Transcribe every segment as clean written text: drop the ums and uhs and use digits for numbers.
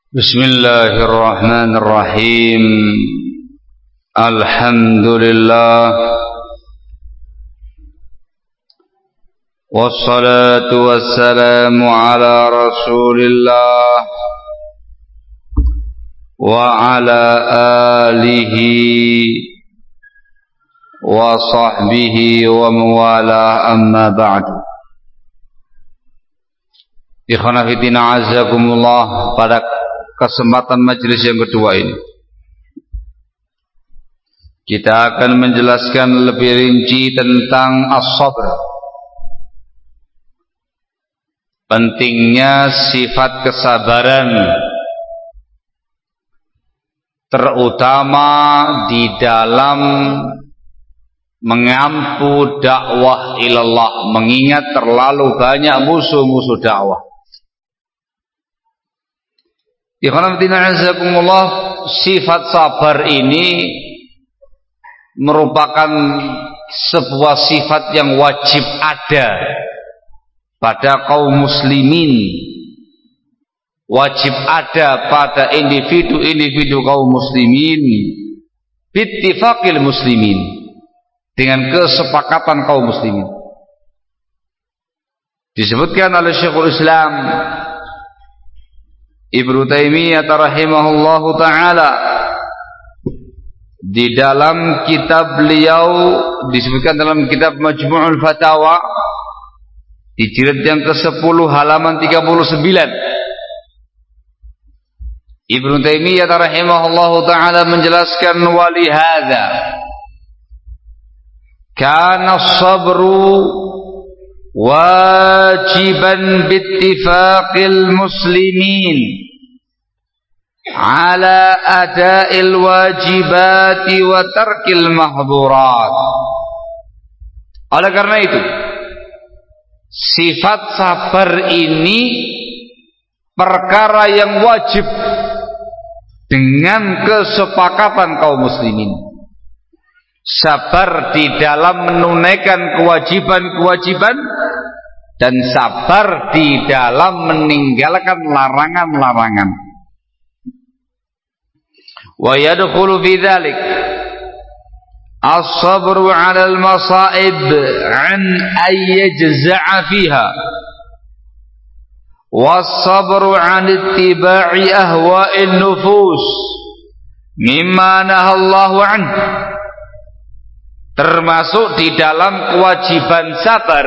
Bismillahirrahmanirrahim. Alhamdulillah. Wassalatu wassalamu ala Rasulillah wa ala alihi wa sahbihi wa mawala, amma ba'du. Ikhwana fillah azakumullah, pada kesempatan majelis yang kedua ini kita akan menjelaskan lebih rinci tentang as-sabr, pentingnya sifat kesabaran, terutama di dalam mengampu dakwah ilallah, mengingat terlalu banyak musuh-musuh dakwah. Sifat sabar ini merupakan sebuah sifat yang wajib ada pada kaum muslimin, wajib ada pada individu-individu kaum muslimin, bittifaqil muslimin, dengan kesepakatan kaum muslimin. Disebutkan oleh Syekhul Islam Ibnu Taimiyah rahimahullahu taala di dalam kitab beliau, disebutkan dalam kitab Majmu'ul Fatawa di jilid yang ke-10 halaman 39. Ibnu Taimiyah rahimahullahu taala menjelaskan, walihada kana as-sabru wajiban bittifaqil muslimin ala ada'il wajibati wa tarkil mahdurat. Oleh karena itu, sifat sabar ini perkara yang wajib dengan kesepakatan kaum muslimin. Sabar di dalam menunaikan kewajiban-kewajiban dan sabar di dalam meninggalkan larangan-larangan. Wa yadkhulu fi dzalik as-sabru 'ala al-masa'ib 'an ay yajza'a fiha was-sabru 'an ittiba'i ahwa'in nufus mimma nahallahu 'anhu. Termasuk di dalam kewajiban sabar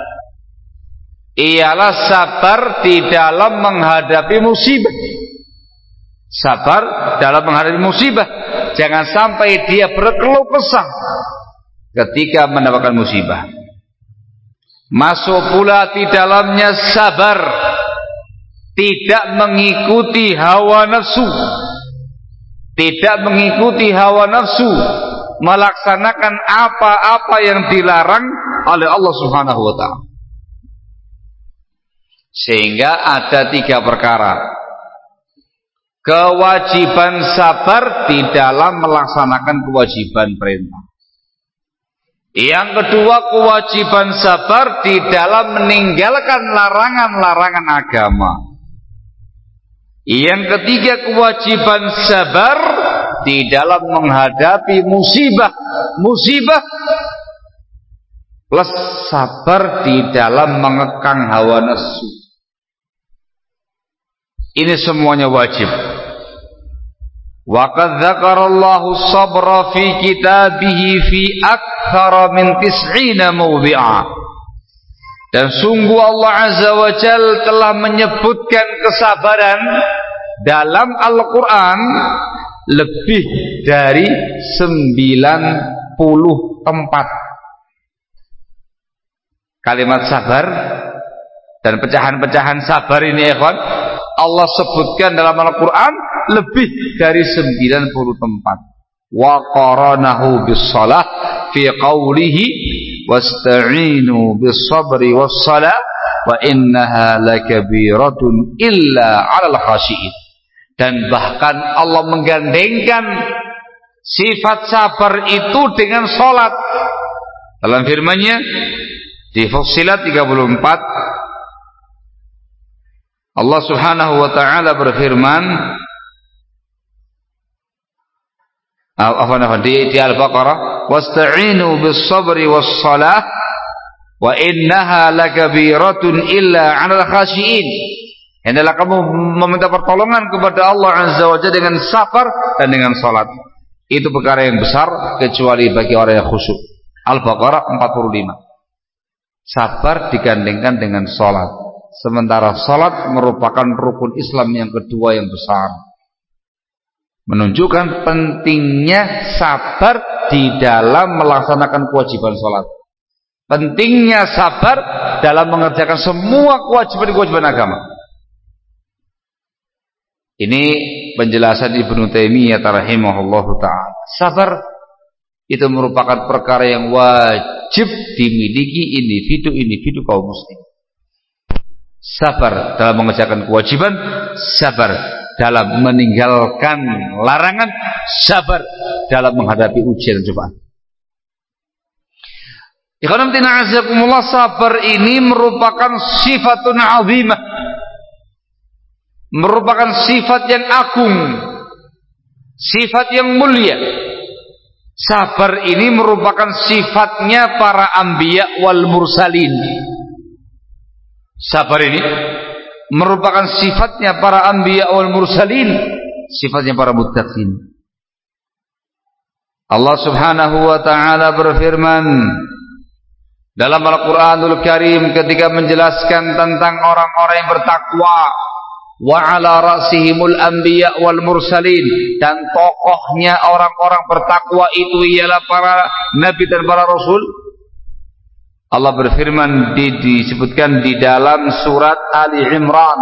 ialah sabar di dalam menghadapi musibah. Sabar dalam menghadapi musibah, jangan sampai dia berkeluh kesah ketika mendapatkan musibah. Masuk pula di dalamnya sabar tidak mengikuti hawa nafsu, tidak mengikuti hawa nafsu, melaksanakan apa-apa yang dilarang oleh Allah Subhanahu wa ta'ala. Sehingga ada 3 perkara: kewajiban sabar di dalam melaksanakan kewajiban perintah. Yang kedua, kewajiban sabar di dalam meninggalkan larangan-larangan agama. Yang ketiga, kewajiban sabar di dalam menghadapi musibah plus sabar di dalam mengekang hawa nafsu. Ini semuanya wajib. Wa qad dzakarallahu sabra fi kitabihi fi aktsara min 90 mawdi'a. Dan sungguh Allah Azza wa Jalla telah menyebutkan kesabaran dalam Al-Qur'an lebih dari 90 tempat. Kalimat sabar dan pecahan-pecahan sabar ini, ikhwan, Allah sebutkan dalam Al-Quran lebih dari 90 tempat. Wa qaranahu bis-shalah fi qawlihi wasta'inu bis-sabri was-salah wa innaha lakabiratun illa 'alal khashi'in. Dan bahkan Allah menggandengkan sifat sabar itu dengan sholat dalam firman-Nya di Fussilat 34 Allah Subhanahu wa taala berfirman di Al-Baqarah, wasta'inu bis-sabri was-salah wa innaha lakabiratun illa 'alal khashiin. Hendaklah kamu meminta pertolongan kepada Allah Azza wa Jalla dengan sabar dan dengan salat. Itu perkara yang besar kecuali bagi orang yang khusyuk. Al-Baqarah 45. Sabar digandengkan dengan salat. Sementara salat merupakan rukun Islam yang kedua yang besar. Menunjukkan pentingnya sabar di dalam melaksanakan kewajiban salat. Pentingnya sabar dalam mengerjakan semua kewajiban agama. Ini penjelasan Ibnu Taimiyah rahimahullahu taala. Sabar itu merupakan perkara yang wajib dimiliki individu-individu kaum muslim. Sabar dalam mengerjakan kewajiban, sabar dalam meninggalkan larangan, sabar dalam menghadapi ujian dan cobaan. Ikhwan fillah azakumullah, sabar ini merupakan sifatun azimah, merupakan sifat yang agung, sifat yang mulia. Sabar ini merupakan sifatnya para anbiya wal mursalin. Sabar ini merupakan sifatnya para anbiya wal mursalin, sifatnya para muttaqin. Allah Subhanahu wa taala berfirman dalam Al-Qur'anul Karim ketika menjelaskan tentang orang-orang yang bertakwa, wa 'ala ra'sihimul anbiya wal mursalin, dan tokohnya orang-orang bertakwa itu ialah para nabi dan para rasul. Allah berfirman disebutkan di dalam surat Ali Imran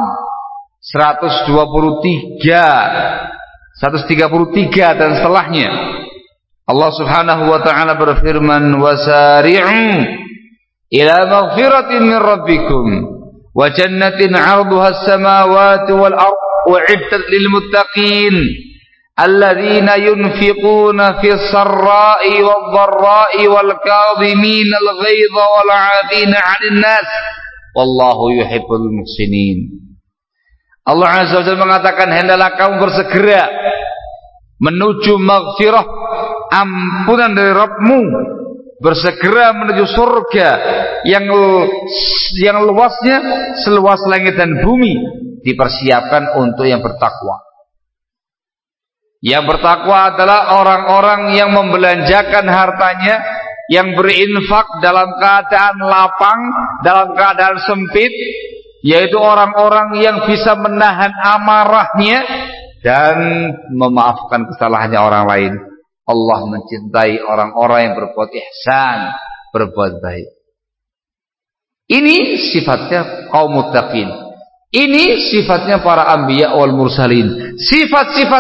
133 dan setelahnya. Allah Subhanahu wa taala berfirman, wasari'u ila maghfiratin min rabbikum wa jannatin 'arduha as-samawati wal ardh u'iddat lil muttaqin alladzina yunfiquna fis sarra'i wad dharra'i wal kadhimina al ghaidha wal 'afina 'anil nas wallahu yuhibbul muhsinin. Allah Azza wa Jalla mengatakan, hendaklah kamu bersegera menuju maghfirah, ampunan dari Rabbmu, bersegera menuju surga yang luasnya seluas langit dan bumi, dipersiapkan untuk yang bertakwa. Yang bertakwa adalah orang-orang yang membelanjakan hartanya, yang berinfak dalam keadaan lapang, dalam keadaan sempit, yaitu orang-orang yang bisa menahan amarahnya dan memaafkan kesalahannya orang lain. Allah mencintai orang-orang yang berbuat ihsan, berbuat baik. Ini sifatnya kaum muttaqin. Ini sifatnya para anbiya wal mursalin. Sifat-sifat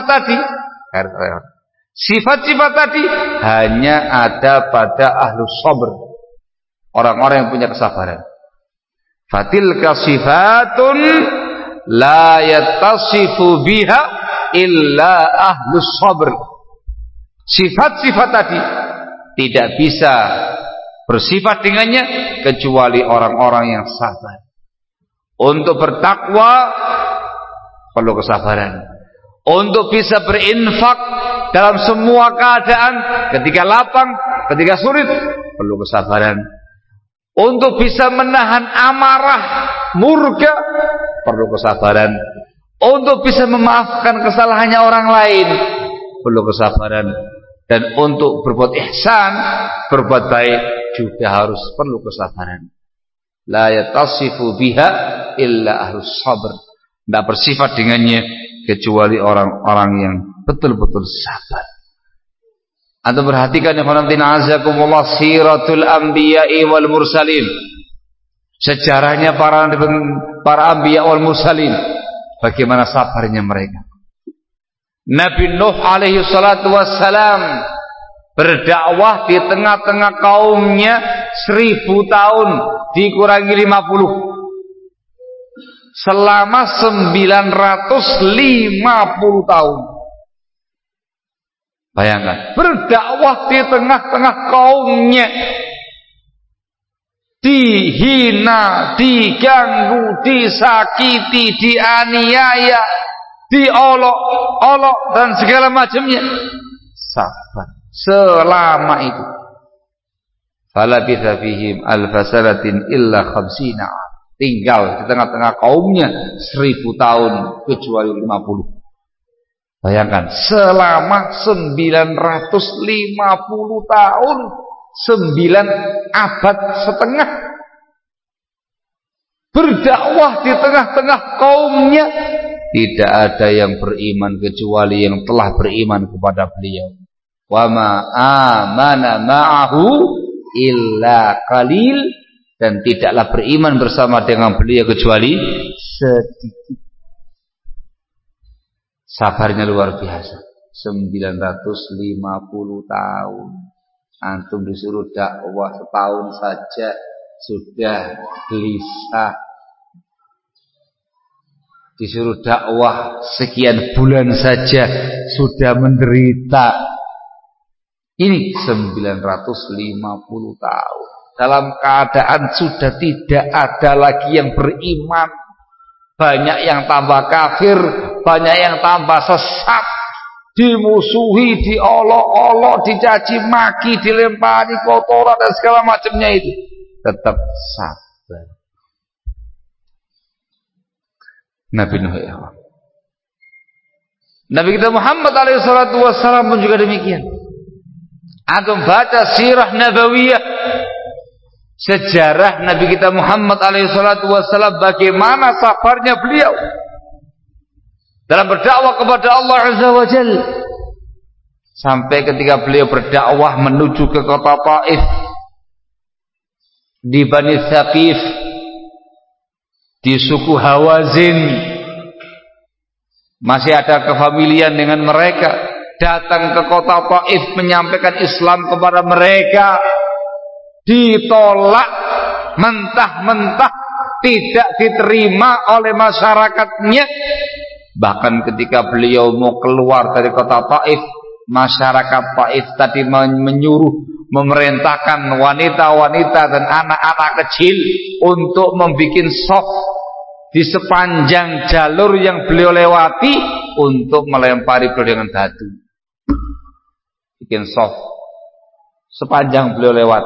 tadi hanya ada pada ahlus sabr, orang-orang yang punya kesabaran. Fatilka sifatun la yattasifu biha illa ahlus sabr. Sifat-sifat tadi tidak bisa bersifat dengannya kecuali orang-orang yang sabar. Untuk bertakwa perlu kesabaran. Untuk bisa berinfak dalam semua keadaan, ketika lapang, ketika sulit, perlu kesabaran. Untuk bisa menahan amarah, murka, perlu kesabaran. Untuk bisa memaafkan kesalahannya orang lain, perlu kesabaran. Dan untuk berbuat ihsan, berbuat baik juga harus perlu kesabaran. La yatasifu biha illa ahlus sabr. Tidak bersifat dengannya kecuali orang-orang yang betul-betul sabar. Anda perhatikan ya azakumullah, siratul anbiya'i wal mursalin, sejarahnya para anbiya wal mursalin, bagaimana sabarnya mereka. Nabi Nuh alaihi salatu wassalam berdakwah di tengah-tengah kaumnya 1000 tahun dikurangi 50, selama 950 tahun. Bayangkan, berdakwah di tengah-tengah kaumnya dihina, diganggu, disakiti, dianiaya, diolok-olok dan segala macamnya, sabar selama itu. Falabitha fihim alfasalatin illa khamsina, tinggal di tengah-tengah kaumnya 1000 tahun kecuali 50. Bayangkan, selama 950 tahun, 9 abad setengah, berdakwah di tengah-tengah kaumnya, tidak ada yang beriman kecuali yang telah beriman kepada beliau. Wa ma amana ma'ahu illa qalil, dan tidaklah beriman bersama dengan beliau kecuali sedikit. Sabarnya luar biasa. 950 tahun. Antum disuruh dakwah setahun saja sudah gelisah. Disuruh dakwah sekian bulan saja sudah menderita. Ini 950 tahun. Dalam keadaan sudah tidak ada lagi yang beriman. Banyak yang tambah kafir, banyak yang tambah sesat, dimusuhi, diolok-olok, dicaci maki, dilempari kotoran dan segala macamnya itu. Tetap sabar. Nabi Nuh ya Allah. Nabi kita Muhammad SAW pun juga demikian. Antum baca sirah nabawiyah, sejarah Nabi kita Muhammad SAW, bagaimana sabarnya beliau dalam berdakwah kepada Allah Azza wa Jalla, sampai ketika beliau berdakwah menuju ke kota Taif di Bani Thaqif, di suku Hawazin, masih ada kefamilian dengan mereka. Datang ke kota Taif menyampaikan Islam kepada mereka, ditolak mentah-mentah, tidak diterima oleh masyarakatnya. Bahkan ketika beliau mau keluar dari kota Taif, masyarakat Taif tadi menyuruh, memerintahkan wanita-wanita dan anak-anak kecil untuk membuat shaf di sepanjang jalur yang beliau lewati untuk melempari beliau dengan batu. Bikin shaf sepanjang beliau lewat.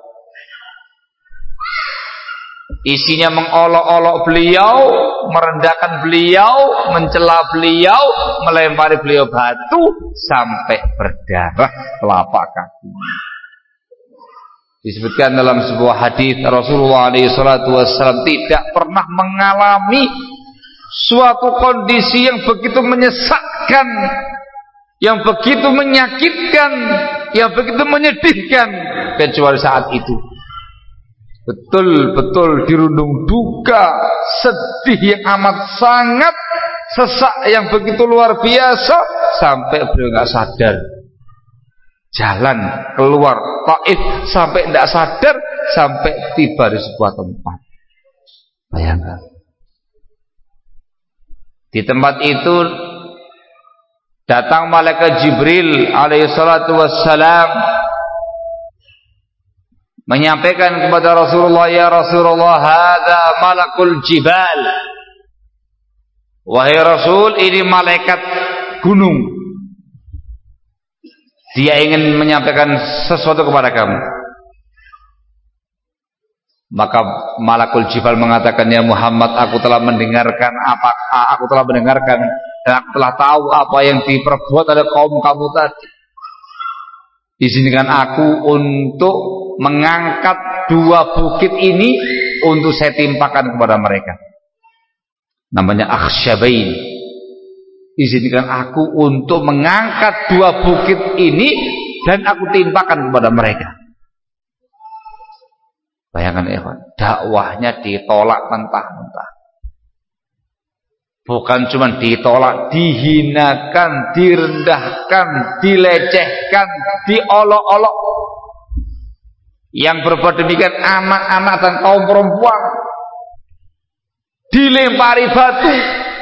Isinya mengolok-olok beliau, merendahkan beliau, mencela beliau, melempari beliau batu sampai berdarah telapak kaki. Disebutkan dalam sebuah hadis, Rasulullah SAW tidak pernah mengalami suatu kondisi yang begitu menyesakkan, yang begitu menyakitkan, yang begitu menyedihkan kecuali saat itu. Betul-betul dirundung duka, sedih yang amat sangat, sesak yang begitu luar biasa, sampai beliau nggak sadar. Jalan keluar Taif sampai tidak sadar, sampai tiba di sebuah tempat. Bayangkan, di tempat itu datang malaikat Jibril alaihissalatu wassalam, menyampaikan kepada Rasulullah, ya Rasulullah, hadza malakul jibal. Wahai Rasul, ini malaikat gunung. Dia ingin menyampaikan sesuatu kepada kamu. Maka malakul jibal mengatakan, ya Muhammad, aku telah mendengarkan dan aku telah tahu apa yang diperbuat oleh kaum kamu tadi. Izinkan aku untuk mengangkat 2 bukit ini untuk saya timpakan kepada mereka. Namanya Akhsyabain. Izinkan aku untuk mengangkat 2 bukit ini dan aku timpakan kepada mereka. Bayangkan ya, dakwahnya ditolak mentah-mentah. Bukan cuma ditolak, dihinakan, direndahkan, dilecehkan, diolok-olok. Yang berbuat demikian anak-anak dan kaum perempuan dilempari batu.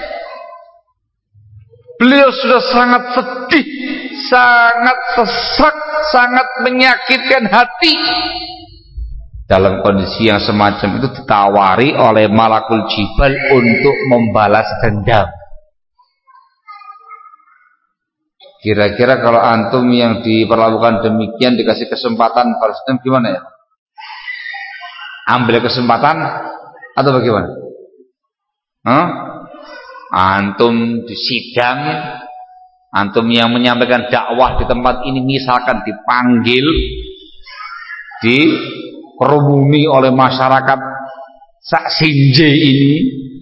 Beliau sudah sangat sedih, sangat sesak, sangat menyakitkan hati. dalam kondisi yang semacam itu ditawari oleh malakul jibal untuk membalas dendam. Kira-kira kalau antum yang diperlakukan demikian dikasih kesempatan balas dendam gimana ya? Ambil kesempatan atau bagaimana? Antum di sidang, antum yang menyampaikan dakwah di tempat ini misalkan dipanggil, dikerumuni oleh masyarakat sak sinje ini,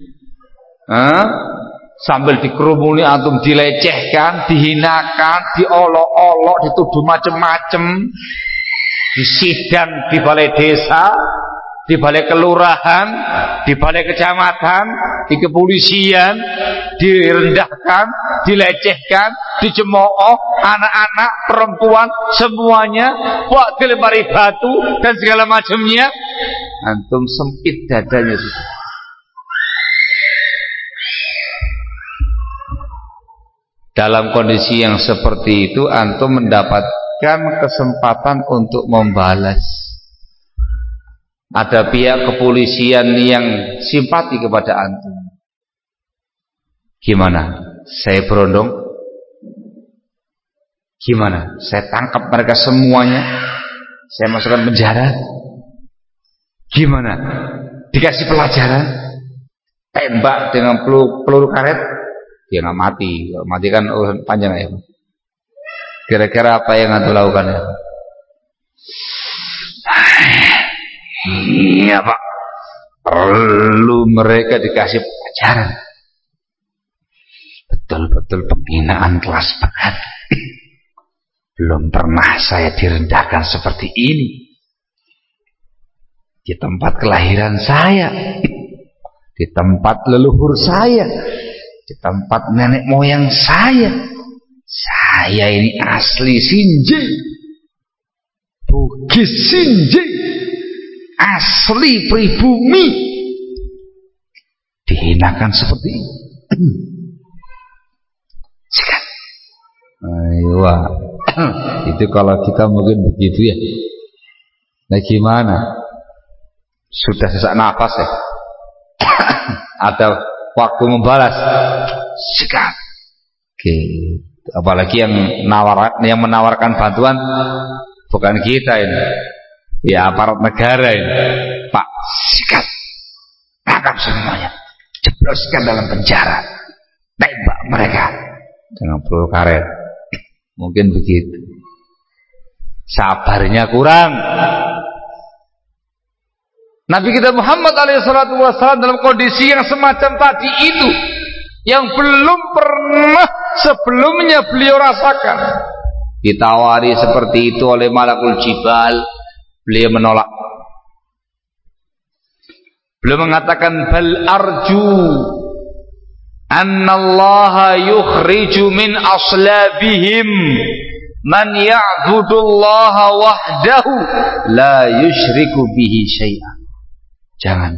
sambil dikerumuni antum dilecehkan, dihinakan, diolok-olok, dituduh macem-macem, di sidang di balai desa, di balai kelurahan, di balai kecamatan, di kepolisian, direndahkan, dilecehkan, dicemooh, anak-anak, perempuan, semuanya, buat dilempari batu dan segala macamnya. Antum sempit dadanya sudah. Dalam kondisi yang seperti itu, antum mendapatkan kesempatan untuk membalas. Ada pihak kepolisian yang simpati kepada antum. Gimana? Saya berondong? Gimana? Saya tangkap mereka semuanya? Saya masukkan penjara? Gimana? Dikasih pelajaran? Tembak dengan peluru karet? Dia nggak mati. Kalau mati kan urusan panjang ya. Kira-kira apa yang antum lakukan ya? Iya Pak, perlu mereka dikasih pelajaran. Betul-betul pembinaan kelas berat. Belum pernah saya direndahkan seperti ini di tempat kelahiran saya, di tempat leluhur saya, di tempat nenek moyang saya. Saya ini asli Sinje, Bugis Sinje, asli pribumi, dihinakan seperti ini. Sikat. Ayo, itu kalau kita mungkin begitu ya. Nah gimana? Sudah sesak nafas ya. Ada waktu membalas. Sikat. Oke. Apalagi yang menawarkan bantuan bukan kita ini. Ya aparat negara ini. Pak, sikat, tangkap semuanya, jebloskan dalam penjara, tembak mereka dengan peluru karet. Mungkin begitu. Sabarnya kurang. Nabi kita Muhammad SAW dalam kondisi yang semacam tadi itu, yang belum pernah sebelumnya beliau rasakan, ditawari seperti itu oleh malakul jibal. Beliau menolak. Beliau mengatakan bal arju annallaha yukhriju min aslabihim man ya'budullaha wahdahu la yusyriku bihi syai'an. Jangan.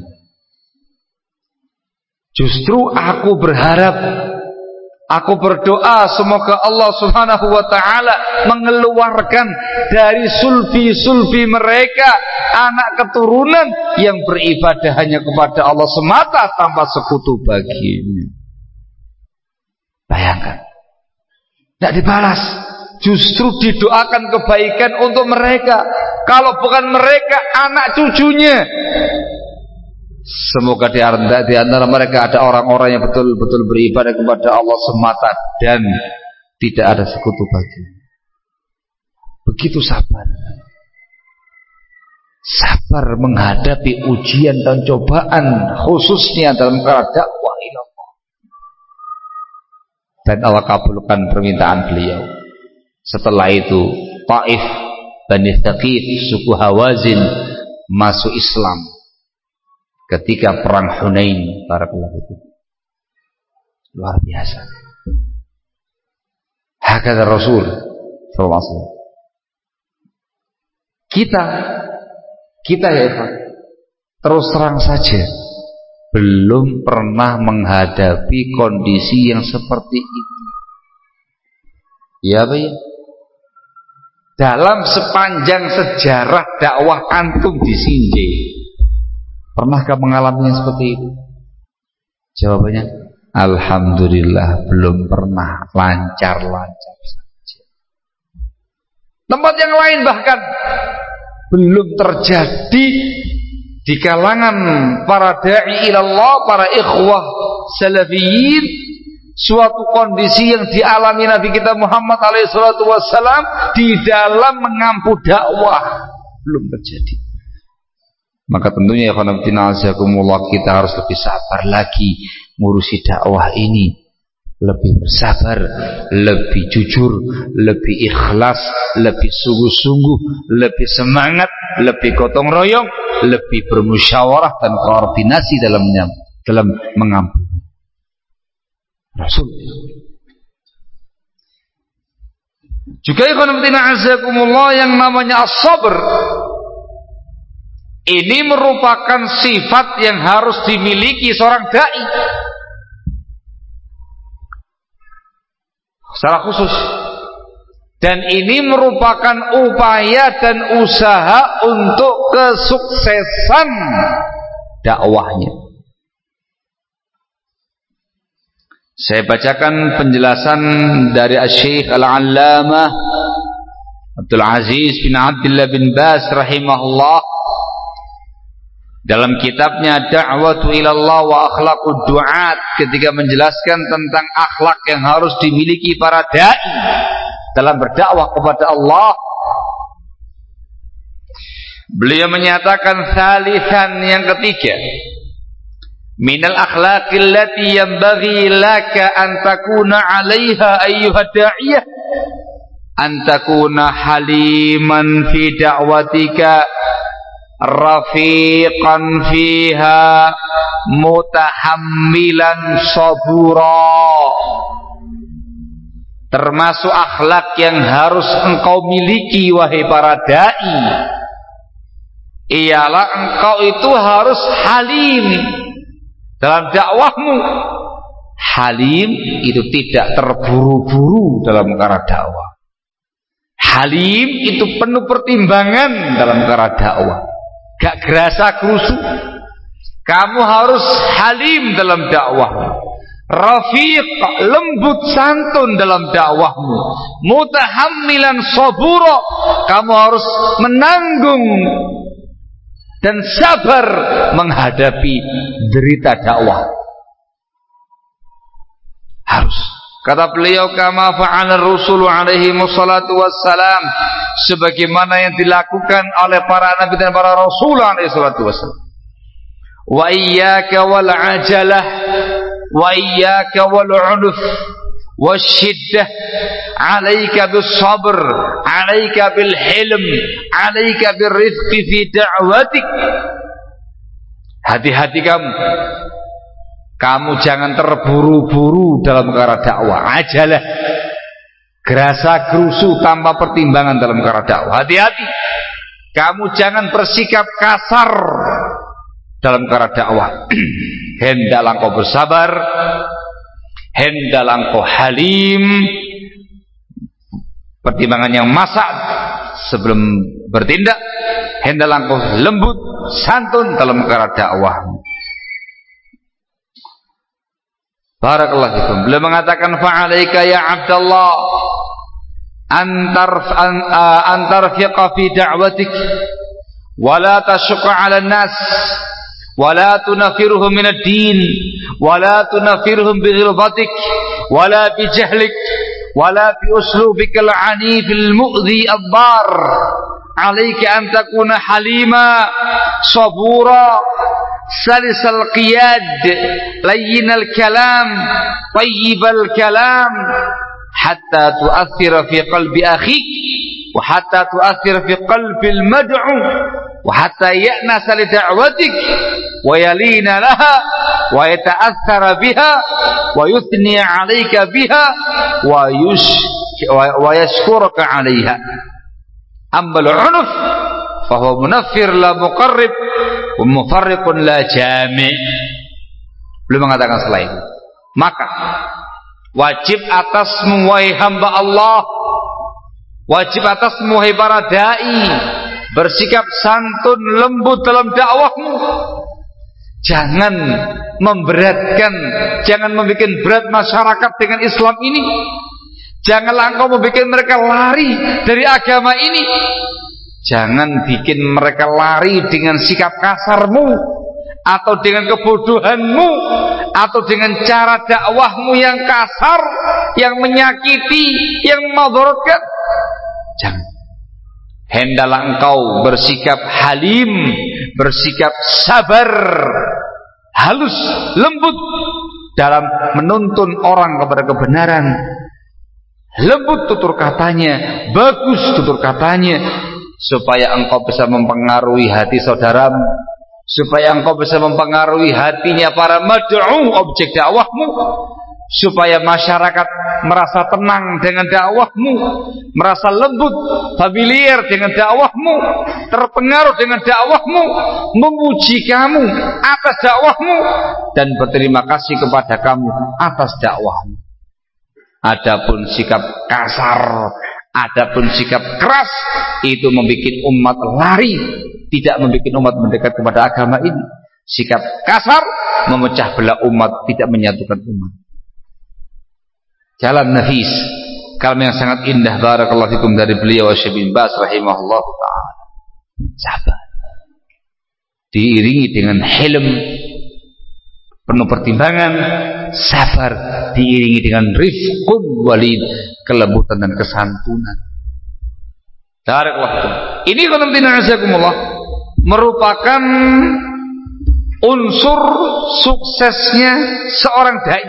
Justru aku berharap, aku berdoa semoga Allah Subhanahu wa ta'ala mengeluarkan dari sulbi-sulbi mereka anak keturunan yang beribadah hanya kepada Allah semata tanpa sekutu baginya. Bayangkan, tidak dibalas, justru didoakan kebaikan untuk mereka. Kalau bukan mereka, anak cucunya. Semoga di antara mereka ada orang-orang yang betul-betul beribadah kepada Allah semata dan tidak ada sekutu bagi. Begitu sabar. Sabar menghadapi ujian dan cobaan, khususnya dalam perkara dakwah ilallah. Dan Allah kabulkan permintaan beliau. Setelah itu Taif, Bani Thaqif, suku Hawazin masuk Islam ketika perang Hunain. Barakallahu fikum. Luar biasa. Hakadha Rasul sallallahu alaihi wasallam. Kita ya Pak, terus terang saja belum pernah menghadapi kondisi yang seperti itu. Ya Pak ya. dalam sepanjang sejarah dakwah antum di Sinje? Pernahkah mengalaminya seperti itu? Jawabannya, alhamdulillah belum pernah, lancar-lancar saja. Tempat yang lain bahkan belum terjadi di kalangan para da'i ilallah, para ikhwah salafiyin, suatu kondisi yang dialami Nabi kita Muhammad SAW di dalam mengampu dakwah, belum terjadi. Maka tentunya ya khonaftina azakumullah, kita harus lebih sabar lagi ngurusi dakwah ini, lebih bersabar, lebih jujur, lebih ikhlas, lebih sungguh-sungguh, lebih semangat, lebih gotong royong, lebih bermusyawarah dan koordinasi dalam mengampu Rasul. Juga ya khonaftina azakumullah, yang namanya as-sabr ini merupakan sifat yang harus dimiliki seorang dai secara khusus, dan ini merupakan upaya dan usaha untuk kesuksesan dakwahnya. Saya bacakan penjelasan dari Asy-Syaikh Al-Allamah Abdul Aziz bin Abdullah bin Baz rahimahullah dalam kitabnya Da'watu ilallah wa akhlaqud du'at, ketika menjelaskan tentang akhlak yang harus dimiliki para dai dalam berdakwah kepada Allah. Beliau menyatakan thalithan, yang ketiga, minal akhlaqil lati yanbaghi laka an takuna 'alaiha ayyuhad da'iyah an takuna haliman fi da'watika rafiqan fiha mutahammilan sabura. Termasuk akhlak yang harus engkau miliki wahai para dai, ialah engkau itu harus halim dalam dakwahmu. Halim itu tidak terburu-buru dalam perkara dakwah. Halim itu penuh pertimbangan dalam perkara dakwah. Gak gerasa gerusu. Kamu harus halim dalam dakwahmu, rafiq, lembut santun dalam dakwahmu, mutahammilan sabura, kamu harus menanggung dan sabar menghadapi derita dakwah. Harus. Kata beliau, kama fa'ala Rasul alaihi wassalatu wassalam, sebagaimana yang dilakukan oleh para nabi dan para rasul alaihi wassalatu wassalam. Wa iyyaka wal ajalah wa iyyaka wal 'unuf wasyiddah, 'alaika bis sabr, 'alaika bil hilm, 'alaika bir rizqi fi da'watik. Hati-hati kamu jangan terburu-buru dalam perkara dakwah. Ajalah, gerasa gerusu tanpa pertimbangan dalam perkara dakwah. Hati-hati, kamu jangan bersikap kasar dalam perkara dakwah. Hendaklah kau bersabar, hendaklah kau halim, pertimbangan yang masak sebelum bertindak, hendaklah kau lembut santun dalam perkara dakwah. Barakallahu fikum. Beliau mengatakan, fa'alaika ya Abdallah antarfiqa fi da'watik wa la tashqa 'ala an-nas wa la tunafirhum min ad-din wa la tunafirhum bi ghilzatik wa la bi jahlik wa la bi uslubika al-'anif al-mu'dhi ad-dar. 'Alaika an takuna halima sabura salisal qiyad layyinal kalam tayyibal kalam hatta tu'athira fi qalbi akhik wa hatta tu'athira fi qalbi al-mad'u wa hatta ya'nasa li da'watik wa yalina laha wa yata'athara biha wa yuthni 'alayka biha wa yashkuruka 'alayha. Ambal 'unuf fa huwa munaffir la muqarrib wa mufarriqun la jami'. Beliau mengatakan selain itu, maka wajib atasmu wahai hamba Allah, Wajib atasmu hai para dai bersikap santun lembut dalam dakwahmu. Jangan memberatkan, jangan membuat berat masyarakat dengan Islam ini. Janganlah engkau membuat mereka lari dari agama ini. Jangan bikin mereka lari dengan sikap kasarmu, atau dengan kebodohanmu, atau dengan cara dakwahmu yang kasar, yang menyakiti, yang memudaratkan. Jangan. Hendaklah engkau bersikap halim, bersikap sabar, halus, lembut dalam menuntun orang kepada kebenaran. Lembut tutur katanya, bagus tutur katanya, supaya engkau bisa mempengaruhi hati saudaramu, supaya engkau bisa mempengaruhi hatinya para mad'u, objek dakwahmu, supaya masyarakat merasa tenang dengan dakwahmu, merasa lembut, familiar dengan dakwahmu, terpengaruh dengan dakwahmu, memuji kamu atas dakwahmu, dan berterima kasih kepada kamu atas dakwahmu. Adapun sikap kasar, adapun sikap keras, itu membuat umat lari, tidak membuat umat mendekat kepada agama ini. Sikap kasar memecah belah umat, tidak menyatukan umat. Jalan nafis, kalam yang sangat indah, barakallahu fikum, dari beliau Syekh bin Baz rahimahullah ta'ala. Sabar diiringi dengan hilm, penuh pertimbangan. Sabar diiringi dengan rifqun walid, kelembutan dan kesantunan. Barakallahu fikum. Ini qanamtina merupakan unsur suksesnya seorang dai,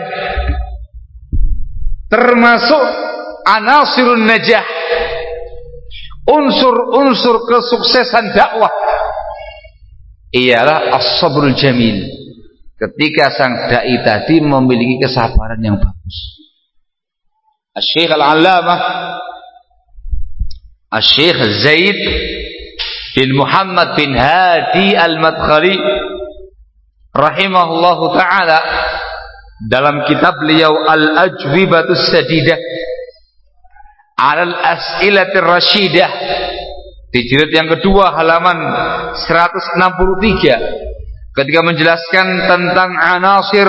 termasuk anasirun najah, unsur-unsur kesuksesan dakwah ialah as-sabrul jamil. Ketika sang dai tadi memiliki kesabaran yang bagus. Asy-Syaikh Al-Allamah Asy-Syaikh Zaid bin Muhammad bin Hadi Al-Madkhali rahimahullahu ta'ala, dalam kitab beliau Al-Ajwibatus Sadidah Alal As'ilatir Rasyidah, di jilid yang kedua halaman 163, ketika menjelaskan tentang anasir,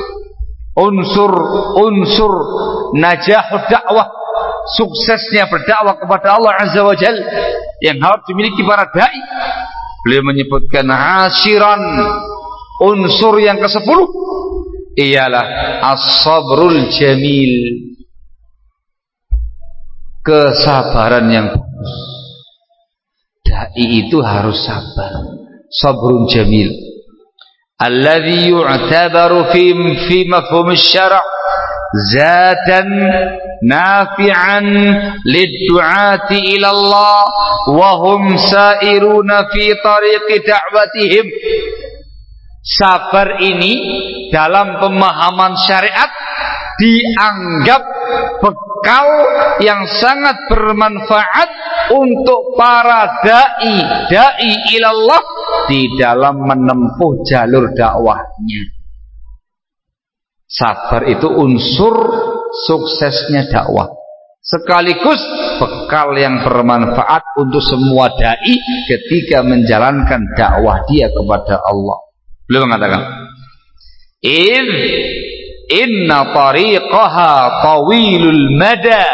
unsur najahud dakwah, suksesnya berdakwah kepada Allah Azza wa Jalla yang harus dimiliki para dai, beliau menyebutkan asyiran, unsur yang ke-10 ialah as-sabrul jamil, kesabaran yang bagus. Dai itu harus sabar, sabrun jamil, alladhi yu'tabaru fi mafhum asy-syara' zatan nafi'an lid-du'ati ila Allah wa hum sa'iruna fi tariqi da'watihim. Sabar ini dalam pemahaman syariat dianggap bekal yang sangat bermanfaat untuk para dai ilallah di dalam menempuh jalur dakwahnya. Sabar itu unsur suksesnya dakwah, sekaligus bekal yang bermanfaat untuk semua dai ketika menjalankan dakwah dia kepada Allah. Beliau mengatakan, inna tariqaha tawilul mada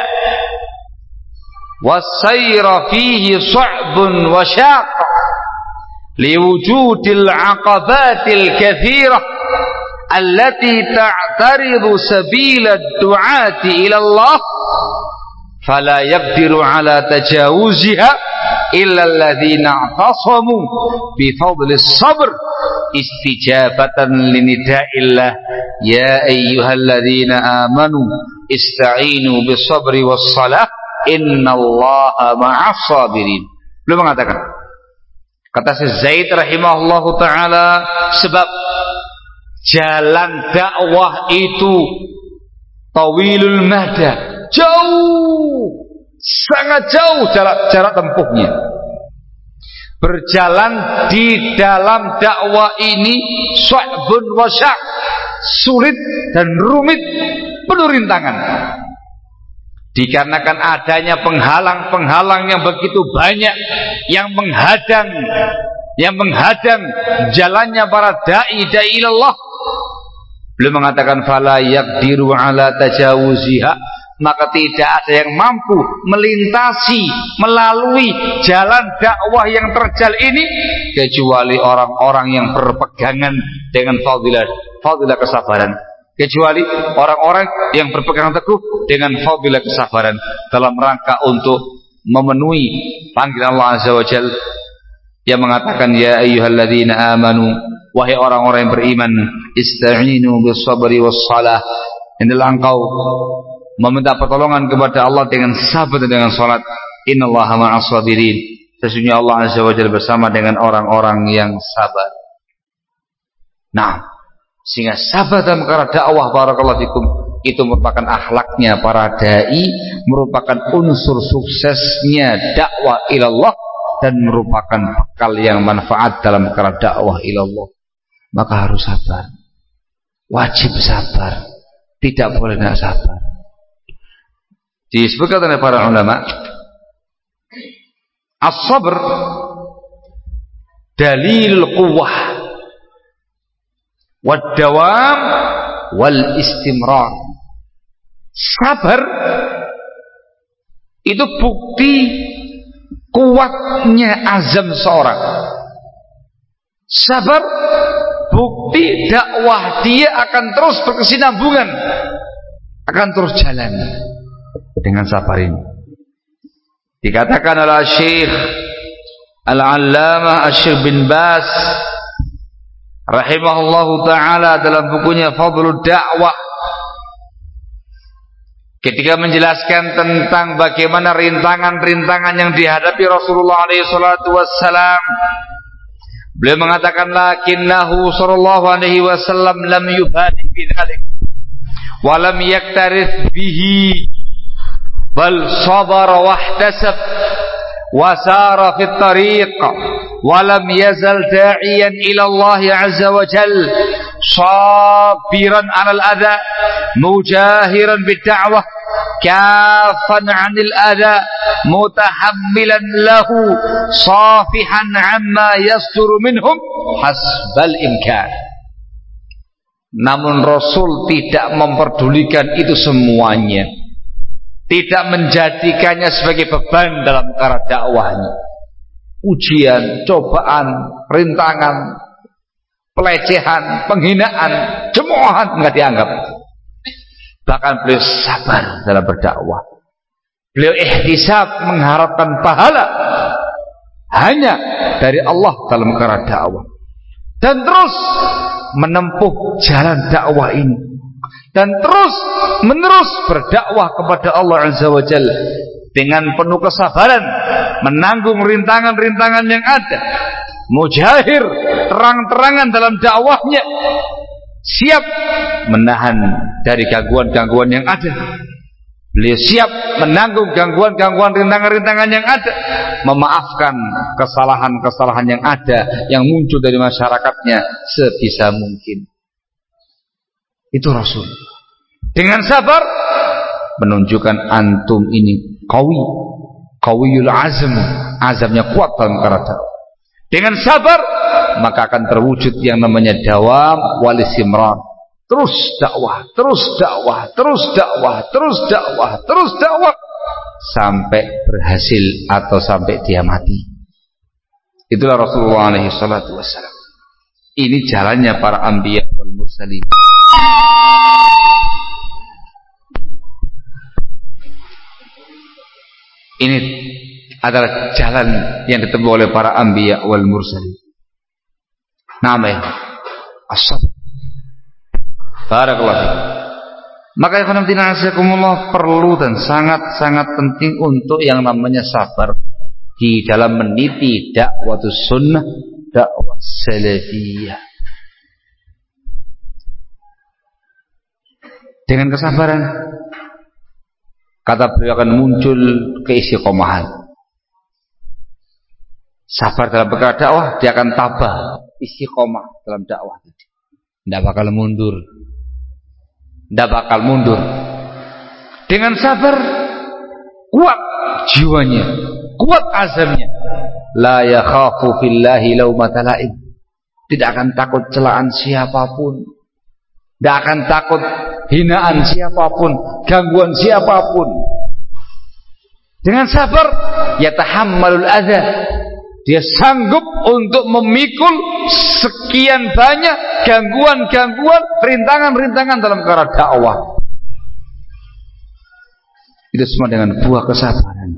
was-sayra fihi sa'bun wa syaq liwujudil aqabatil katsirah allati ta'taridu sabila ad-du'ati ila Allah fala yaqdiru ala tajawuziha illa alladhina i'tasamu bi fadlis sabr istijabatan linida'illah ya ayyuhalladzina amanu ista'inu bis sabri was salah innallaha ma'as sabirin. Beliau mengatakan, kata Syekh Zaid rahimahullahu taala, sebab jalan dakwah itu tawilul mada, jauh, sangat jauh jarak tempuhnya. Berjalan di dalam dakwah ini sya'bun wa syak', sulit dan rumit, penuh rintangan. Dikarenakan adanya penghalang-penghalang yang begitu banyak yang menghadang jalannya para dai ilallah. Beliau mengatakan fala yaqdiru ala tajawuziha, maka tidak ada yang mampu melintasi, melalui jalan dakwah yang terjal ini kecuali orang-orang yang berpegangan dengan fadilah kesabaran, kecuali orang-orang yang berpegang teguh dengan fadilah kesabaran dalam rangka untuk memenuhi panggilan Allah Azza wa Jalla yang mengatakan ya ayyuhalladzina amanu, wahai orang-orang yang beriman, ista'inu bis sabri was salah, hendaklah engkau meminta pertolongan kepada Allah dengan sabar dan dengan salat. Innallaha ma'as sabirin, sesungguhnya Allah Azza wa Jalla bersama dengan orang-orang yang sabar. Nah, sehingga sabar dalam perkara dakwah, barakallahu fikum, itu merupakan akhlaknya para dai, merupakan unsur suksesnya dakwah ilallah, dan merupakan bekal yang manfaat dalam perkara dakwah ilallah. Maka harus sabar, wajib sabar, tidak boleh tidak sabar. Disebutkan oleh para ulama, as-sabr dalilul quwwah wad dawam wal istimrar. Sabar itu bukti kuatnya azam seorang. Sabar bukti dakwah dia akan terus berkesinambungan, akan terus jalan dengan sabar ini. Dikatakan oleh Syekh Al-Allamah Syekh bin Baz rahimahullahu taala dalam bukunya Fadlul Da'wah, ketika menjelaskan tentang bagaimana rintangan-rintangan yang dihadapi Rasulullah alaihi salatu wassalam, beliau mengatakan lakinnahu sallallahu alaihi wasallam lam yubali bidzalik wa lam yaktarith bihi bal sabara wahtasab wa sara fit tariq wa lam yazal da'iyan ila Allah azza wa jalla sabiran 'ala al-adha mujahiran bid-da'wah kafan 'anil adha mutahammilan lahu safihan 'amma yasduru minhum hasbal imkan. Namun Rasul tidak memperdulikan itu semuanya, tidak menjadikannya sebagai beban dalam perkara dakwahnya. Ujian, cobaan, rintangan, pelecehan, penghinaan, cemoohan enggak dianggap. Bahkan beliau sabar dalam berdakwah. Beliau ihtisab, mengharapkan pahala hanya dari Allah dalam perkara dakwah, dan terus menempuh jalan dakwah ini, dan terus menerus berdakwah kepada Allah Azza wa Jalla dengan penuh kesabaran, menanggung rintangan-rintangan yang ada, mujahir terang-terangan dalam dakwahnya, siap menahan dari gangguan-gangguan yang ada. Beliau siap menanggung gangguan-gangguan, rintangan-rintangan yang ada, memaafkan kesalahan-kesalahan yang ada yang muncul dari masyarakatnya sebisa mungkin. Itu Rasul. Dengan sabar menunjukkan antum ini qawiyul azm, azamnya kuat dalam perkara dakwah. Dengan sabar maka akan terwujud yang namanya dawam wal istimrar. Terus dakwah, terus dakwah, terus dakwah, terus dakwah, terus dakwah sampai berhasil atau sampai dia mati. Itulah Rasulullah alaihi salatu wassalam. Ini jalannya para anbiya wal mursalin. Ini adalah jalan yang ditempuh oleh para anbiya wal mursalin. Namanya as-sabr. Barakallahu. Maka ikhwanatina perlu dan sangat-sangat penting untuk yang namanya sabar di dalam meniti dakwah sunnah, dakwah salafiyah. Dengan kesabaran, kata beliau, akan muncul keistiqomahan. Sabar dalam perkara dakwah, dia akan tabah istiqomah dalam dakwah tadi. Tidak bakal mundur. Tidak bakal mundur. Dengan sabar kuat jiwanya, kuat azamnya. La yakhafu fillahi laumata laim. Tidak akan takut celaan siapapun, tidak akan takut hinaan siapapun, gangguan siapapun. Dengan sabar yatahammalul adza, dia sanggup untuk memikul sekian banyak gangguan-gangguan, rintangan-rintangan dalam perkara dakwah. Itu semua dengan buah kesabaran.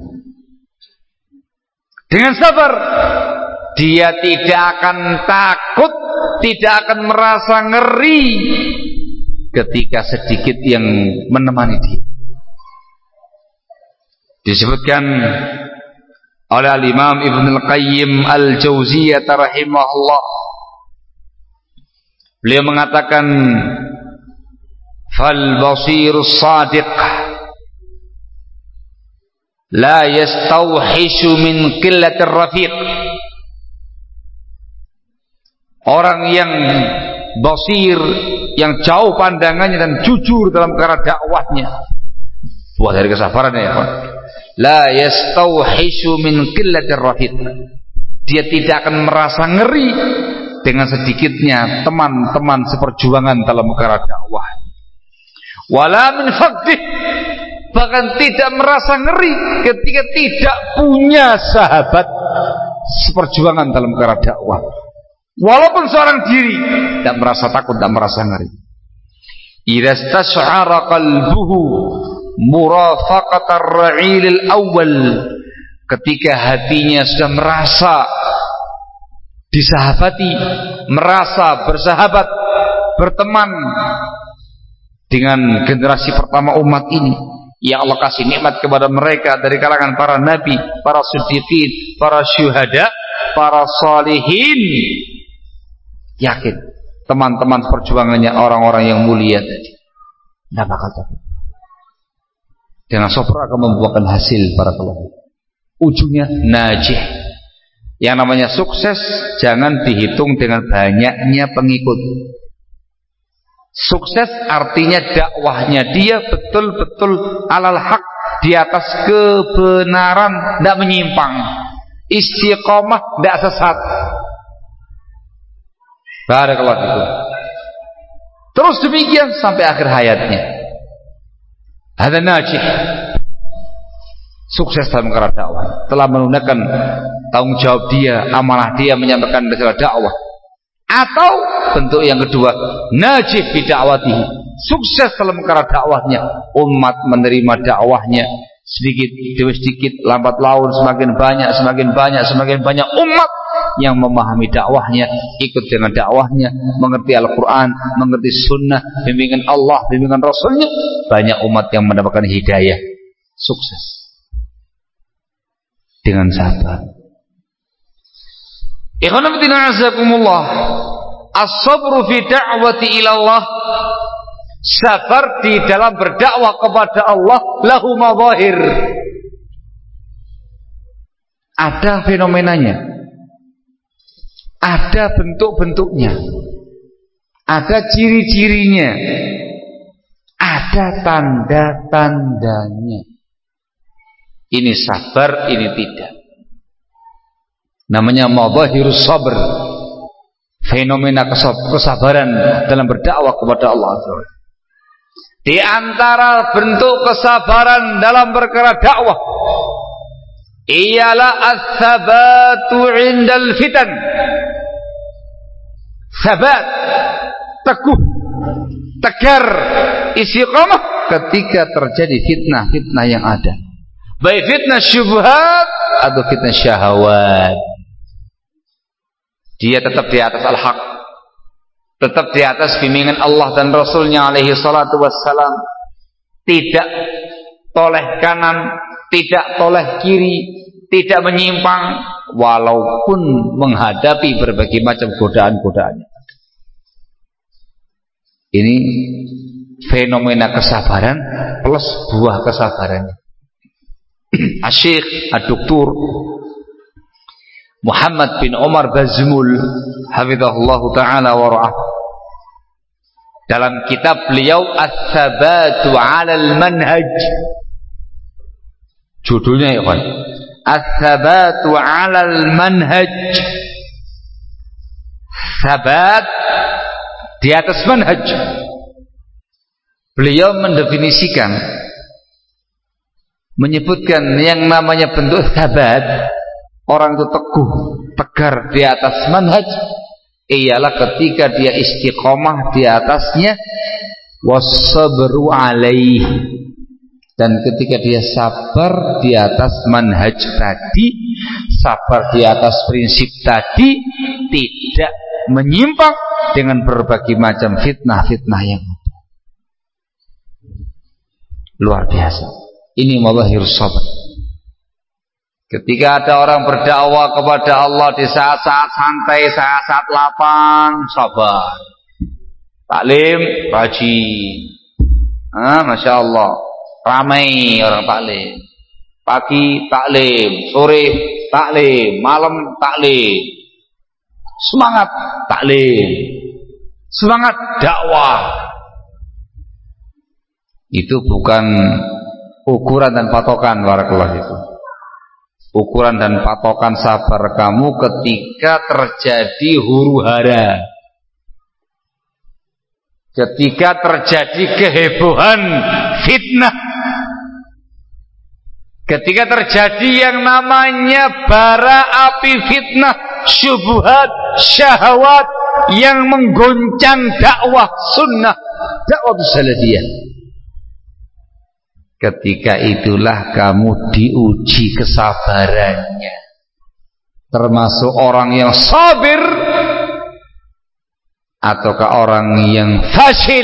Dengan sabar dia tidak akan takut, tidak akan merasa ngeri ketika sedikit yang menemani dia. Disebutkan oleh Al-Imam Ibn Al-Qayyim Al-Jauziyah rahimahullah, beliau mengatakan fal basirus sadiq la yastawhishu min qillatir rafiq. Orang yang basir, yang jauh pandangannya dan jujur dalam perkara dakwahnya, buah dari kesabarannya ya, la yastawhishu min qillatir rafiq. Dia tidak akan merasa ngeri dengan sedikitnya teman-teman seperjuangan dalam perkara dakwah. Wala min faqdih, bahkan tidak merasa ngeri ketika tidak punya sahabat seperjuangan dalam perkara dakwah. Walaupun seorang diri, tidak merasa takut, tidak merasa ngeri. Idza istash'ara qalbuhu murafaqatar ra'ilil awwal, ketika hatinya sudah merasa disahabati, merasa bersahabat, berteman dengan generasi pertama umat ini, yang Allah kasih nikmat kepada mereka dari kalangan para nabi, para siddiqin, para syuhada, para salihin. Yakin teman-teman perjuangannya orang-orang yang mulia tadi tidak bakal takut. Dengan sabar akan membuahkan hasil para kelompok. Ujungnya najih. Yang namanya sukses jangan dihitung dengan banyaknya pengikut. Sukses artinya dakwahnya dia betul-betul alal haq, di atas kebenaran, tidak menyimpang, istiqomah, tidak sesat. Barakallahu fikum. Terus demikian sampai akhir hayatnya. Hada najih, sukses dalam perkara dakwah, telah menunaikan tanggung jawab dia, amanah dia menyampaikan risalah dakwah. Atau bentuk yang kedua, najih fi da'watihi, sukses dalam perkara dakwahnya, umat menerima dakwahnya sedikit demi sedikit, lambat laun semakin banyak, semakin banyak, semakin banyak umat yang memahami dakwahnya, ikut dengan dakwahnya, mengerti Al-Quran, mengerti sunnah, bimbingan Allah, bimbingan Rasulnya. Banyak umat yang mendapatkan hidayah. Sukses dengan sabar. Ikhwan fillah azakumullah, as-sabru fi da'wati ilallah, sabar di dalam berdakwah kepada Allah, lahu madzahir, ada fenomenanya, ada bentuk-bentuknya, ada ciri-cirinya, ada tanda-tandanya. Ini sabar, ini tidak. Namanya madzahirus sabr, fenomena kesabaran dalam berdakwah kepada Allah. Di antara bentuk kesabaran dalam perkara dakwah ialah as-sabatu 'indal fitan. Sabat, teguh, tegar, istiqamah ketika terjadi fitnah-fitnah yang ada. Baik fitnah syubhat atau fitnah syahwat. Dia tetap di atas al-haq, tetap di atas bimbingan Allah dan Rasulnya alaihi salatu wassalam. Tidak toleh kanan, tidak toleh kiri, tidak menyimpang, walaupun menghadapi berbagai macam godaan-godaannya. Ini fenomena kesabaran plus buah kesabarannya. Asy-Syaikh Ad-Doktor Muhammad bin Umar Bazmul hafizahullahu ta'ala wa ra'ah, dalam kitab beliau Ats-Tsabatu 'alal Manhaj, Judulnya ya kan, Ats-tsabatu 'alal manhaj. Sabat di atas manhaj. Beliau mendefinisikan, menyebutkan yang namanya bentuk sabat, orang itu teguh, tegar di atas manhaj, ialah ketika dia istiqomah di atasnya, was-sabru 'alaihi, dan ketika dia sabar di atas manhaj tadi, sabar di atas prinsip tadi, tidak menyimpang dengan berbagai macam fitnah-fitnah yang ada. Luar biasa. Ini mazahir sabr. Ketika ada orang berdakwah kepada Allah di saat-saat santai, saat-saat lapang, sabar. Taklim, rajin. Masya Allah, ramai orang taklim. Pagi taklim, sore taklim, malam taklim. Semangat taklim, semangat dakwah. Itu bukan ukuran dan patokan barakallahu itu. Ukuran dan patokan sabar kamu ketika terjadi huru-hara, ketika terjadi kehebohan fitnah, ketika terjadi yang namanya bara api fitnah, syubhat, syahwat yang menggoncang dakwah sunnah, dakwah salafiyah. Ketika itulah kamu diuji kesabarannya. Termasuk orang yang sabir ataukah orang yang fasil.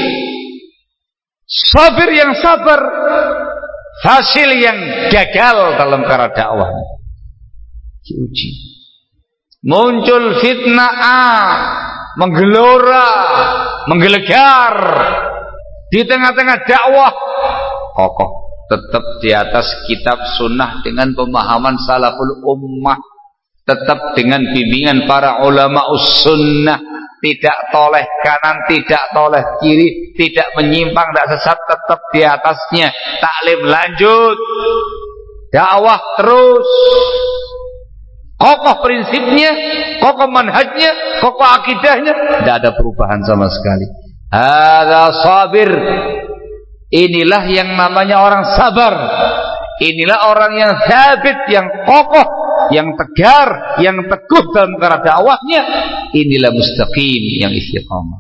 Sabir yang sabar, fasil yang gagal dalam cara dakwah. Diuji. Muncul fitnah menggelora, menggelegar di tengah-tengah dakwah, kokoh tetap di atas kitab sunnah dengan pemahaman salaful ummah, tetap dengan bimbingan para ulama sunnah, tidak toleh kanan, tidak toleh kiri, tidak menyimpang, tidak sesat, tetap di atasnya. Taklim lanjut, dakwah terus, kokoh prinsipnya, kokoh manhajnya, kokoh akidahnya, tidak ada perubahan sama sekali. Hadza sabir. Inilah yang namanya orang sabar. Inilah orang yang sabit, yang kokoh, yang tegar, yang teguh dalam cara dakwahnya. Inilah mustaqim, yang istiqamah.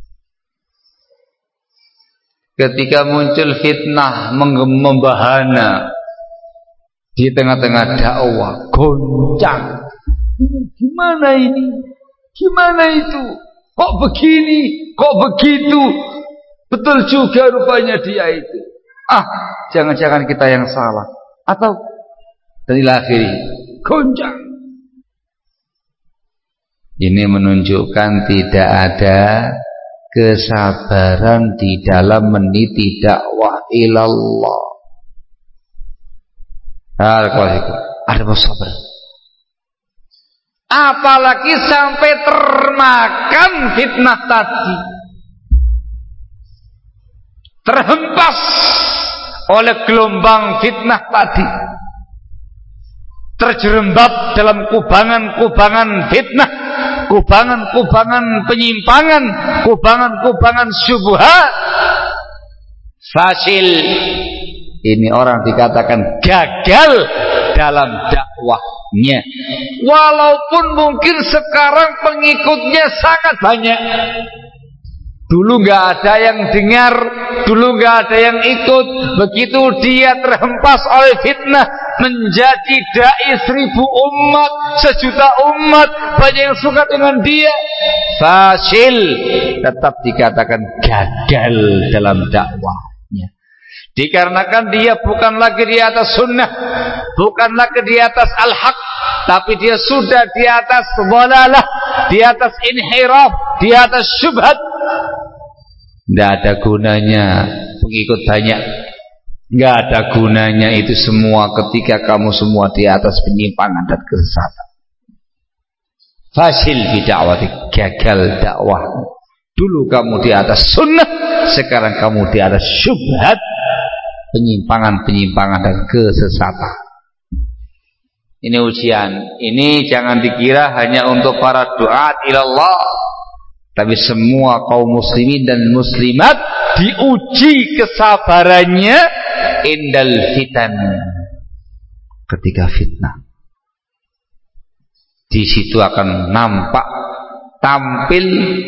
Ketika muncul fitnah membahana di tengah-tengah dakwah, goncang. Gimana ini? Gimana itu? Kok begini? Kok begitu? Betul juga rupanya dia itu. Jangan-jangan kita yang salah. Atau dan ila akhiri, goncang. Ini menunjukkan tidak ada kesabaran di dalam meniti dakwah ilallah. Ada bersabar. Apalagi sampai termakan fitnah tadi, terhempas oleh gelombang fitnah tadi, terjerembab dalam kubangan-kubangan fitnah, kubangan-kubangan penyimpangan, kubangan-kubangan syubhat, fasil. Ini orang dikatakan gagal dalam dakwahnya, walaupun mungkin sekarang pengikutnya sangat banyak. Dulu nggak ada yang dengar, dulu nggak ada yang ikut. Begitu dia terhempas oleh fitnah, menjadi dai 1000 umat, 1 juta umat, banyak yang suka dengan dia. Fasil, tetap dikatakan gagal dalam dakwahnya. Dikarenakan dia bukan lagi di atas sunnah, bukan lagi di atas al-haq, tapi dia sudah di atas dhalalah, di atas inhiraf, di atas syubhat. Tidak ada gunanya pengikut banyak, tidak ada gunanya itu semua ketika kamu semua di atas penyimpangan dan kesesatan. Fasil bidakwati, gagal dakwah. Dulu kamu di atas sunnah, sekarang kamu di atas syubhat. penyimpangan-penyimpangan dan kesesatan. Ini ujian. Ini jangan dikira hanya untuk para duat ilallah, tapi semua kaum muslimin dan muslimat diuji kesabarannya indal fitan, ketika fitnah. Di situ akan nampak tampil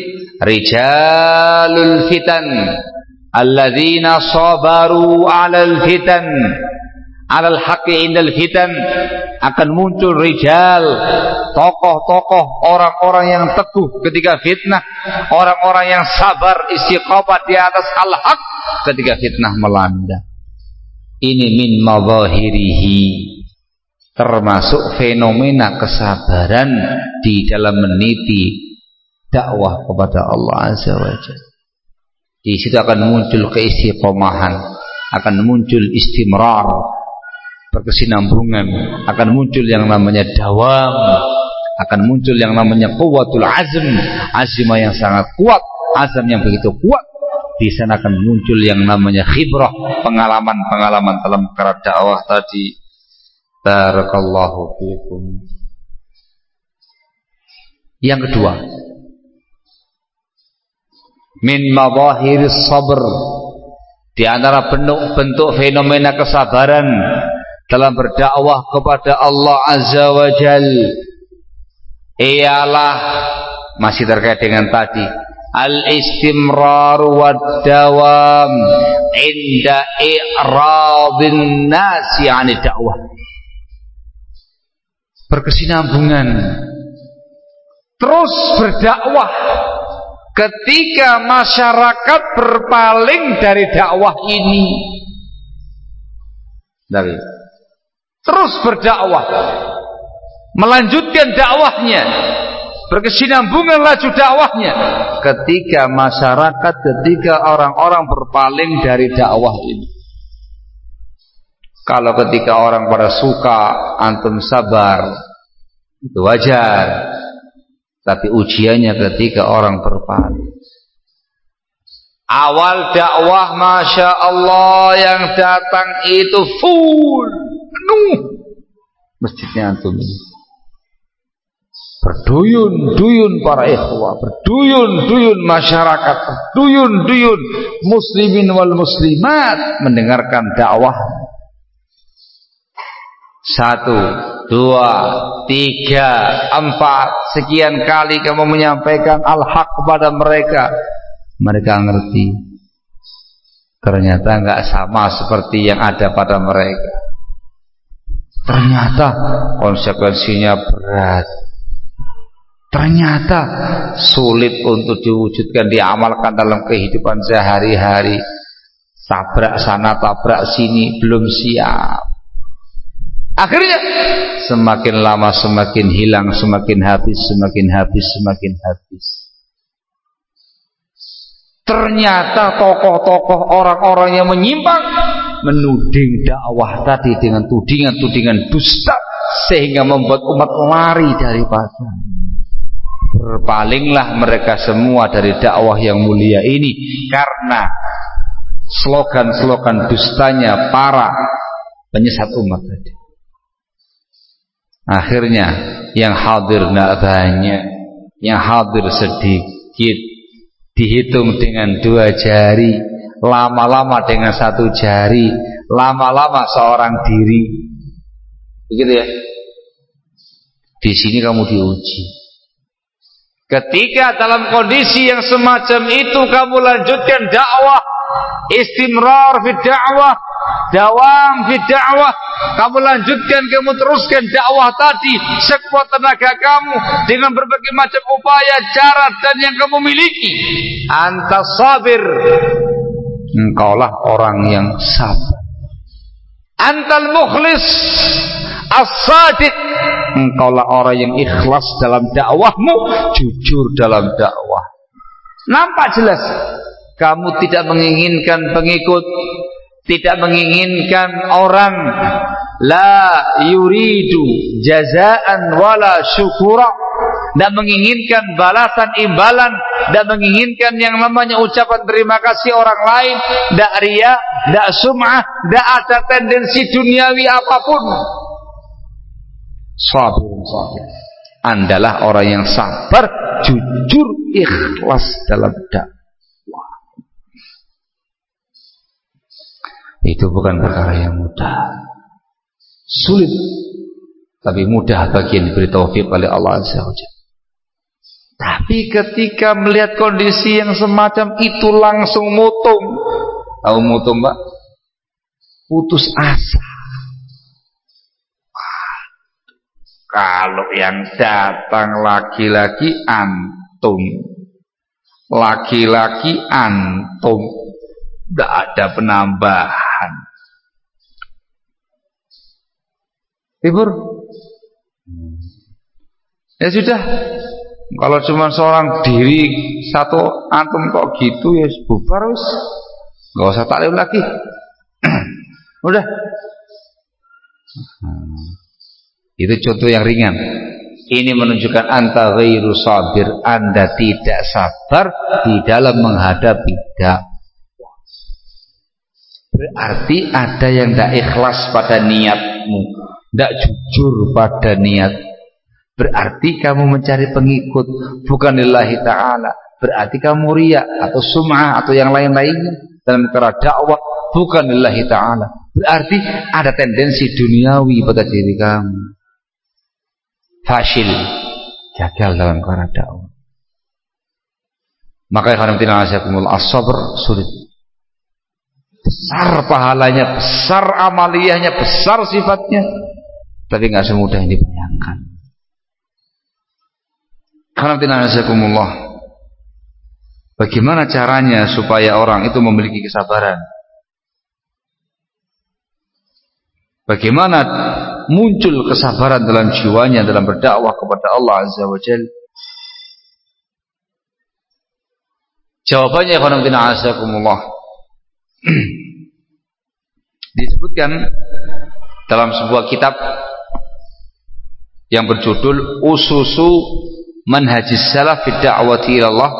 rijalul fitan alladzina sabaru 'alal fitan 'alal haqqi indal fitan. Akan muncul rijal, tokoh-tokoh, orang-orang yang teguh ketika fitnah, orang-orang yang sabar istiqamah di atas al-haq ketika fitnah melanda. Ini min madzahirihi, termasuk fenomena kesabaran di dalam meniti dakwah kepada Allah Azza wa Jalla. Di situ akan muncul keistiqomahan, akan muncul istimrar, berkesinambungan, akan muncul yang namanya dawam, akan muncul yang namanya quwwatul azm, azimah yang sangat kuat, azam yang begitu kuat. Di sana akan muncul yang namanya khibrah, pengalaman-pengalaman dalam perkara dakwah tadi. Barakallahu fiikum. Yang kedua, min madhahiris sabr, di antara bentuk fenomena kesabaran dalam berdakwah kepada Allah Azza wa Jal ialah masih terkait dengan tadi al-istimrar wad dawam inda i'radin nasi 'ani dakwah, berkesinambungan terus berdakwah ketika masyarakat berpaling dari dakwah ini. Terus berdakwah, melanjutkan dakwahnya, berkesinambungan laju dakwahnya ketika masyarakat, ketika orang-orang berpaling dari dakwah ini. Kalau ketika orang pada suka, antum sabar, itu wajar. Tapi ujiannya ketika orang berpaling. Awal dakwah Masya Allah yang datang itu full, penuh masjidnya antum ini. Berduyun-duyun para ikhwah, berduyun-duyun masyarakat, berduyun-duyun muslimin wal muslimat mendengarkan dakwah. 1, 2, 3, 4 sekian kali kamu menyampaikan al-haq kepada mereka. Mereka ngerti ternyata enggak sama seperti yang ada pada mereka. Ternyata konsekuensinya berat, ternyata sulit untuk diwujudkan, diamalkan dalam kehidupan sehari-hari. Tabrak sana, tabrak sini, belum siap. Akhirnya semakin lama semakin hilang, semakin habis, semakin habis, semakin habis. Ternyata tokoh-tokoh orang-orang yang menyimpang menuding dakwah tadi dengan tudingan-tudingan dusta, sehingga membuat umat lari daripada. Berpalinglah mereka semua dari dakwah yang mulia ini karena slogan-slogan dustanya para penyesat umat tadi. Akhirnya yang hadir tidak banyak, yang hadir sedikit, dihitung dengan 2 jari, lama-lama dengan 1 jari, lama-lama seorang diri. Begitu ya. Di sini kamu diuji. Ketika dalam kondisi yang semacam itu kamu lanjutkan dakwah, istimrar fi dakwah, dawam fi dakwah, kamu lanjutkan, kamu teruskan dakwah tadi sekuat tenaga kamu dengan berbagai macam upaya, cara dan yang kamu miliki. Anta sabir, engkaulah orang yang sabar. Antal mukhlis as-sadiq, engkaulah orang yang ikhlas dalam dakwahmu, jujur dalam dakwah. Nampak jelas kamu tidak menginginkan pengikut, tidak menginginkan orang, la yuridu jazaan wala syukura, tidak menginginkan balasan imbalan, tidak menginginkan yang namanya ucapan terima kasih orang lain, tidak riya, tidak sum'ah, tidak ada tendensi duniawi apapun. Sabir. Andalah orang yang sabar, jujur, ikhlas dalam dakwah. Itu bukan perkara yang mudah, sulit, tapi mudah bagi yang diberi taufik oleh Allah Azza wa Jalla. Tapi ketika melihat kondisi yang semacam itu langsung mutung. Tahu mutung, Mbak? Putus asa. Kalau yang datang laki-laki antum, tidak ada penambahan. Libur, ya sudah. Kalau cuma seorang diri satu antum kok gitu, ya bubar wis, nggak usah taklim lagi. Udah. Itu contoh yang ringan. Ini menunjukkan anta ghairu sabir, Anda tidak sabar di dalam menghadapi dakwah. Berarti ada yang tidak ikhlas pada niatmu, tidak jujur pada niat. Berarti kamu mencari pengikut bukan lillahi ta'ala. Berarti kamu riya atau sum'ah atau yang lain-lainnya dalam perkara dakwah bukan lillahi ta'ala. Berarti ada tendensi duniawi pada diri kamu. Fasil, gagal dalam perkara dakwah. Maka as-sabr sulit. Besar pahalanya, besar amaliyahnya, besar sifatnya, tapi nggak semudah yang dibayangkan. Bagaimana caranya supaya orang itu memiliki kesabaran? Bagaimana muncul kesabaran dalam jiwanya dalam berdakwah kepada Allah Azza wa Jalla? Jawabannya disebutkan dalam sebuah kitab yang berjudul Ususu Manhajis Salaf fi Da'wati ila Allah,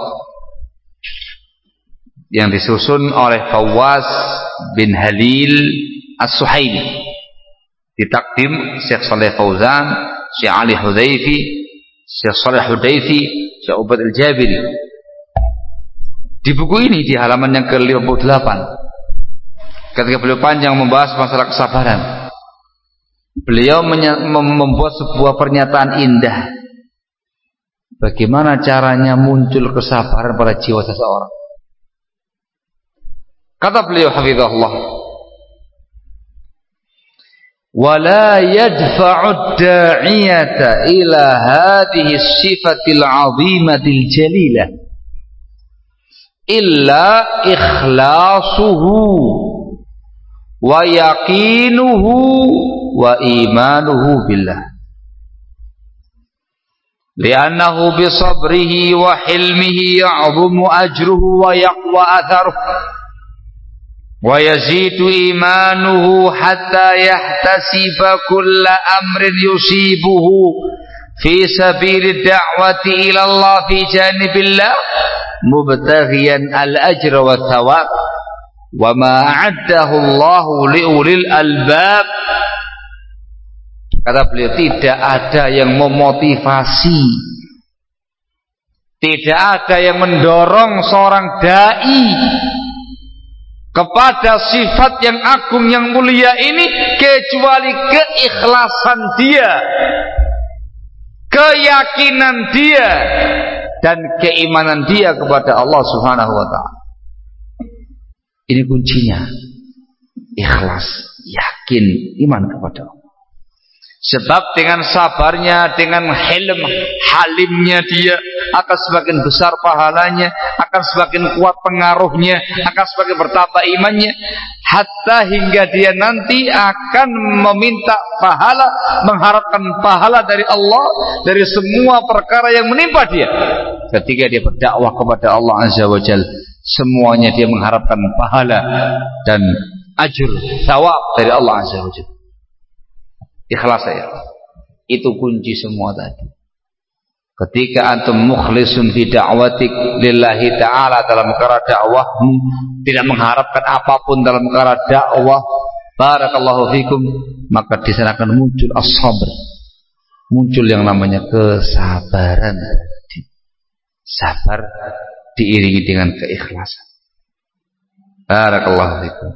yang disusun oleh Fawaz bin Halil As-Suhaimi, ditakdim Syekh Saleh Fauzan, Syekh Ali Hudayfi, Syekh Saleh Hudayfi, Syekh Ubad Al-Jabiri. Di buku ini di halaman yang ke-58, ketika beliau panjang membahas masalah kesabaran, beliau membuat sebuah pernyataan indah. Bagaimana caranya muncul kesabaran pada jiwa seseorang? Kata beliau hafizahullah, ولا يدفع الداعية إلى هذه الصفة العظيمة الجليلة إلا إخلاصه ويقينه وإيمانه بالله لأنه بصبره وحلمه يعظم أجره ويقوى أثره ويزيد إيمانه حتى يحتسب كل أمر يصيبه في سبيل الدعوة إلى الله في جانب الله مبتغيا الأجر والثواب وما أعده الله لأولي الألباب. Kata beliau, tidak ada yang memotivasi, tidak ada yang mendorong seorang dai kepada sifat yang agung yang mulia ini kecuali keikhlasan dia, keyakinan dia, dan keimanan dia kepada Allah Subhanahu wa ta'ala. Ini kuncinya, ikhlas, yakin, iman kepada Allah. Sebab dengan sabarnya, dengan halimnya dia akan semakin besar pahalanya, akan semakin kuat pengaruhnya, akan semakin bertambah imannya, hatta hingga dia nanti akan meminta pahala, mengharapkan pahala dari Allah dari semua perkara yang menimpa dia. Ketika dia berdakwah kepada Allah Azza wa Jalla, semuanya dia mengharapkan pahala dan ajur, thawab dari Allah Azza wa Jalla. Ikhlas ya, itu kunci semua tadi. Ketika antum mukhlisun fi da'watik lillahi ta'ala dalam perkara dakwahmu, tidak mengharapkan apapun dalam perkara dakwah, barakallahu fikum, maka di sana akan muncul as-sabr. Muncul yang namanya kesabaran. Sabar diiringi dengan keikhlasan. Barakallahu fikum.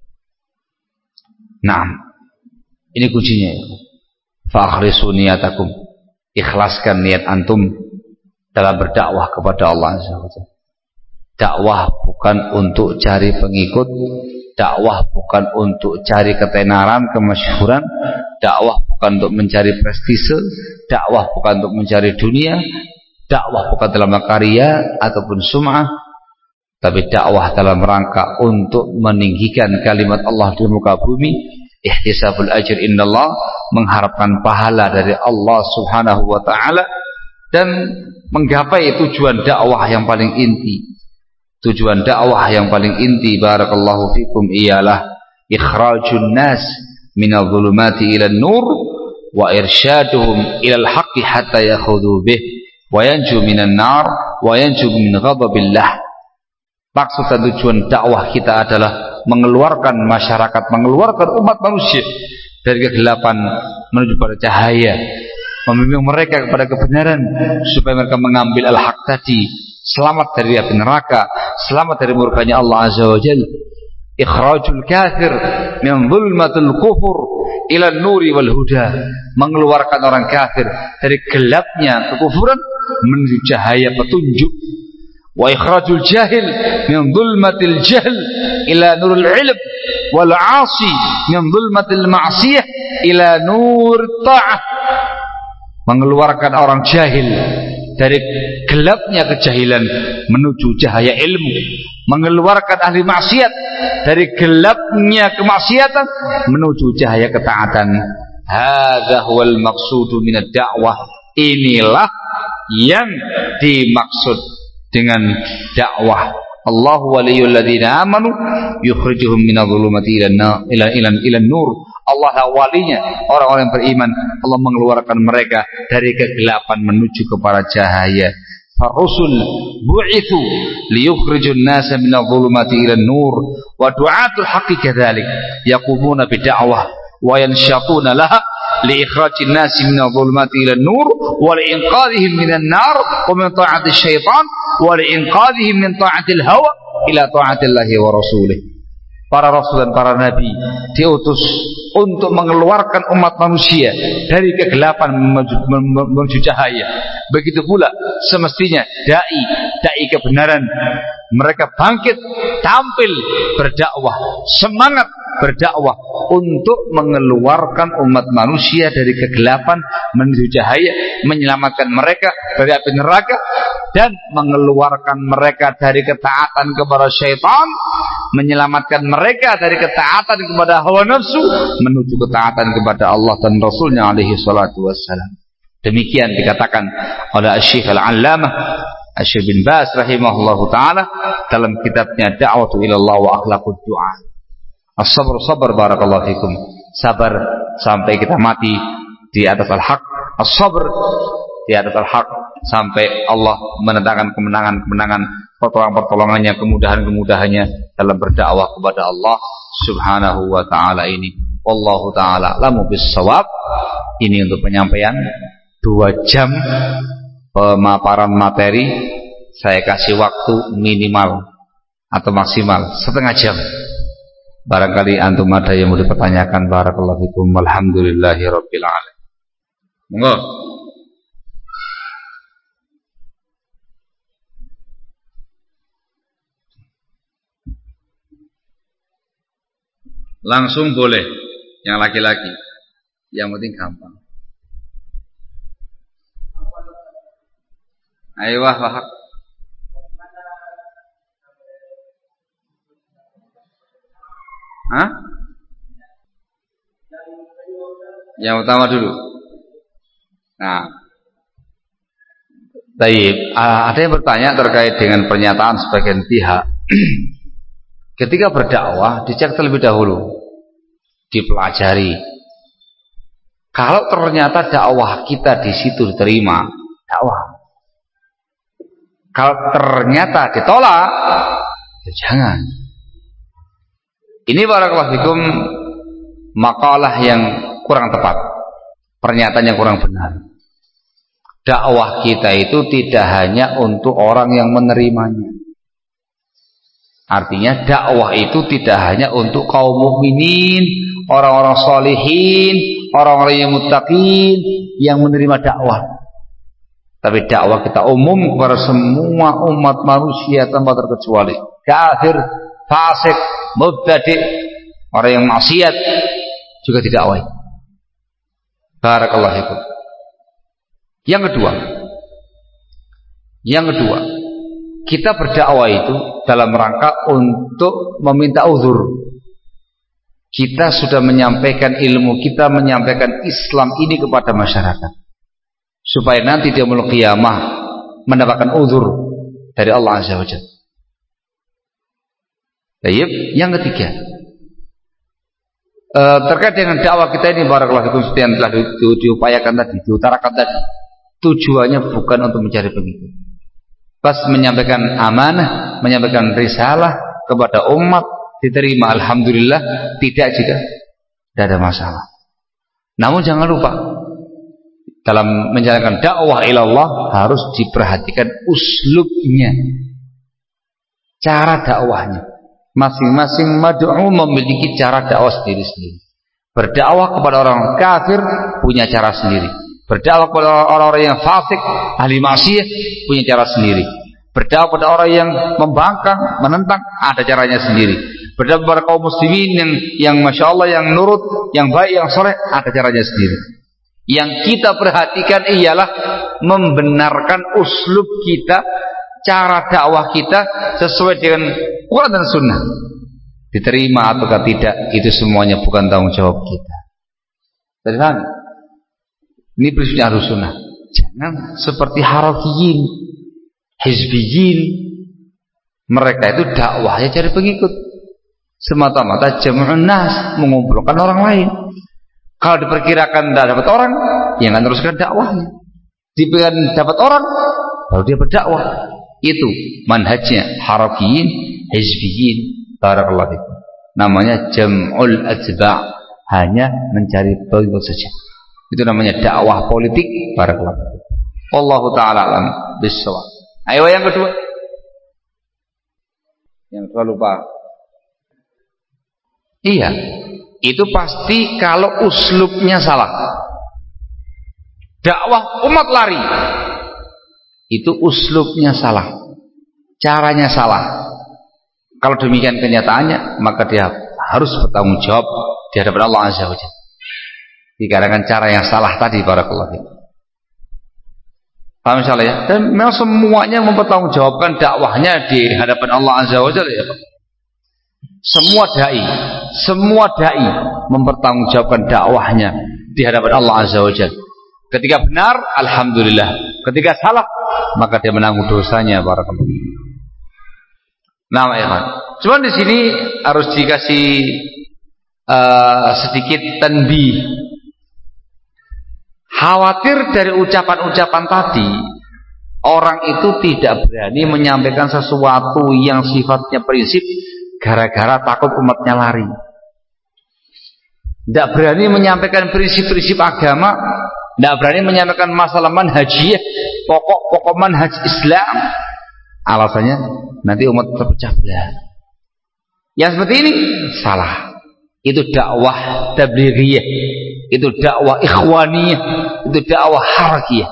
Naam. Ini kuncinya ya. Fa akhlisu niyatakum. Ikhlaskan niat antum dalam berdakwah kepada Allah Azza wa Jalla. Dakwah bukan untuk cari pengikut, dakwah bukan untuk cari ketenaran, kemasyhuran, dakwah bukan untuk mencari prestise, dakwah bukan untuk mencari dunia, dakwah bukan dalam karya ataupun sum'ah, tapi dakwah dalam rangka untuk meninggikan kalimat Allah di muka bumi. Ihtisabul ajr indallah, mengharapkan pahala dari Allah Subhanahu wa taala, dan menggapai tujuan dakwah yang paling inti. Tujuan dakwah yang paling inti, barakallahu fikum, ialah ikhrajun nas minadh dhulumati ila nur wa irsyaduhum ila al-haqqi hatta yakhudhu bih wa yanju minan nar wa yanju min ghadabillah. Maksud dan tujuan dakwah kita adalah mengeluarkan masyarakat, mengeluarkan umat manusia dari kegelapan menuju pada cahaya, membimbing mereka kepada kebenaran supaya mereka mengambil al-haq tadi, selamat dari api neraka, selamat dari murkanya Allah Azza wa Jalla. Ikhrajul kafir min zulmatul kufur ila nuri wal huda, mengeluarkan orang kafir dari gelapnya kekufuran menuju cahaya petunjuk. Wa ikhrajul jahil min zulmatil jahl ila nurul ilm wal 'asi min zulmatil ma'siyah ila nur ta'ah, mengeluarkan orang jahil dari gelapnya kejahilan menuju cahaya ilmu, mengeluarkan ahli maksiat dari gelapnya kemaksiatan menuju cahaya ketaatan. Hadza huwal maqsudu minad da'wah, inilah yang dimaksud dengan dakwah. Allahu waliyul ladzina amanu yukhrijuhum minadh-dhulumati ila nur. Allah lah walinya orang-orang yang beriman. Allah mengeluarkan mereka dari kegelapan menuju kepada cahaya. Farusul bu'ithu liyukhrijun nasa minadh-dhulumati ila nur wa du'atul haqqi kadzalik yaqumuna bid'awah wa yansyatuna laha liikhrajin nasi minadh-dhulumati ila nur wa liinqadhihim minan nar wa min ta'ati syaitan wa liinqadhihim min ta'atil hawa ila ta'atillahi wa rasulih. Para rasul dan para nabi diutus untuk mengeluarkan umat manusia dari kegelapan menuju cahaya. Begitu pula semestinya dai kebenaran, mereka bangkit, tampil berdakwah, semangat berdakwah untuk mengeluarkan umat manusia dari kegelapan menuju cahaya, menyelamatkan mereka dari api neraka, dan mengeluarkan mereka dari ketaatan kepada syaitan, menyelamatkan mereka dari ketaatan kepada hawa nafsu menuju ketaatan kepada Allah dan Rasulnya alaihi salatu wassalam. Demikian dikatakan oleh Syekh Al-Allamah Syekh bin Baz rahimahullahu taala dalam kitabnya Da'watu ila Allah wa Akhlaqud Du'a. As-sabr sabar, barakallahu fikum. Sabar sampai kita mati di atas al-haq. As-sabr di atas al-haq sampai Allah mendatangkan kemenangan-kemenangan, pertolongan-pertolongannya, kemudahan-kemudahannya dalam berdakwah kepada Allah Subhanahu wa taala ini. Wallahu taala a'lamu bis-shawab. Ini untuk penyampaian 2 jam pemaparan materi. Saya kasih waktu minimal atau maksimal setengah jam. Barangkali antum ada yang mau dipertanyakan. Barakallahu fikum. Alhamdulillahirabbil alamin. Monggo. Langsung boleh, yang laki-laki, yang penting gampang. Ayo wah. Hah? Yang utama dulu. Nah, baik. Ada yang bertanya terkait dengan pernyataan sebagian pihak. Ketika berdakwah dicek terlebih dahulu, dipelajari. Kalau ternyata dakwah kita di situ diterima, dakwah Kalau ternyata ditolak, ya jangan. Ini barakallahu fikum makalah yang kurang tepat, pernyataan yang kurang benar. Dakwah kita itu tidak hanya untuk orang yang menerimanya. Artinya dakwah itu tidak hanya untuk kaum mukminin, orang-orang sholihin, orang-orang yang muttaqin yang menerima dakwah. Tapi dakwah kita umum kepada semua umat manusia tanpa terkecuali. Kafir, fasik, mubtadi', orang yang maksiat juga didakwai. Barakallahu fikum. Yang kedua, kita berdakwah itu dalam rangka untuk meminta uzur. Kita sudah menyampaikan ilmu, kita menyampaikan Islam ini kepada masyarakat, supaya nanti di yaumul qiyamah mendapatkan uzur dari Allah Azza wa Jalla. Baik, yang ketiga, terkait dengan dakwah kita ini barakallahu fikum seperti yang telah diupayakan tadi, diutarakan tadi, tujuannya bukan untuk mencari pengikut. Pas menyampaikan amanah, menyampaikan risalah kepada umat, diterima alhamdulillah, tidak juga tidak ada masalah. Namun jangan lupa, dalam menjalankan dakwah ilallah harus diperhatikan uslubnya, cara dakwahnya. Masing-masing mad'u memiliki cara dakwah sendiri-sendiri. Berdakwah kepada orang kafir punya cara sendiri. Berdakwah kepada orang-orang yang fasik, ahli maksiat, punya cara sendiri. Berdakwah kepada orang yang membangkang, menentang, ada caranya sendiri. Berdakwah kepada kaum muslimin yang masya Allah, yang nurut, yang baik, yang soleh, ada caranya sendiri. Yang kita perhatikan ialah membenarkan uslub kita, cara dakwah kita sesuai dengan Quran dan Sunnah. Diterima ataukah tidak, itu semuanya bukan tanggung jawab kita. Paham? Ini prinsipnya Ahlus Sunnah. Jangan seperti harakiyin, hizbiyin. Mereka itu dakwahnya cari pengikut, semata-mata jam'un nas, mengumpulkan orang lain. Kalau diperkirakan tidak dapat orang, ya nggak teruskan dakwahnya. Diperkirakan dapat orang, baru dia berdakwah. Itu manhajnya harakiyin, hizbiyin. Barakallahu fikum. Namanya jam'ul atba', hanya mencari pengikut saja. Itu namanya dakwah politik. Barakallahu fikum. Wallahu ta'ala alam bissawab. Ayo yang kedua. Yang kedua lupa. Iya, itu pasti kalau uslubnya salah. Dakwah umat lari, itu uslubnya salah, caranya salah. Kalau demikian kenyataannya, maka dia harus bertanggung jawab di hadapan Allah Azza wa Jalla dikarenakan cara yang salah tadi. Barakallahu fikum. Paham insyaallah ya? Dan memang semuanya mempertanggungjawabkan dakwahnya di hadapan Allah Azza wa Jalla ya Pak. Semua dai mempertanggungjawabkan dakwahnya di hadapan Allah Azza wa Jalla. Ketika benar, alhamdulillah. Ketika salah, maka dia menanggung dosanya. Barakallahu fikum. Nah, ya kan. Cuma di sini harus dikasih sedikit tanbih. Khawatir dari ucapan-ucapan tadi, orang itu tidak berani menyampaikan sesuatu yang sifatnya prinsip gara-gara takut umatnya lari. Tidak berani menyampaikan prinsip-prinsip agama, tidak berani menyampaikan masalah manhajiyah, pokok-pokok manhaj Islam. Alasannya nanti umat terpecah belah. Yang seperti ini salah. Itu dakwah tablighiyah, itu dakwah ikhwaniyah, itu dakwah harakiyah.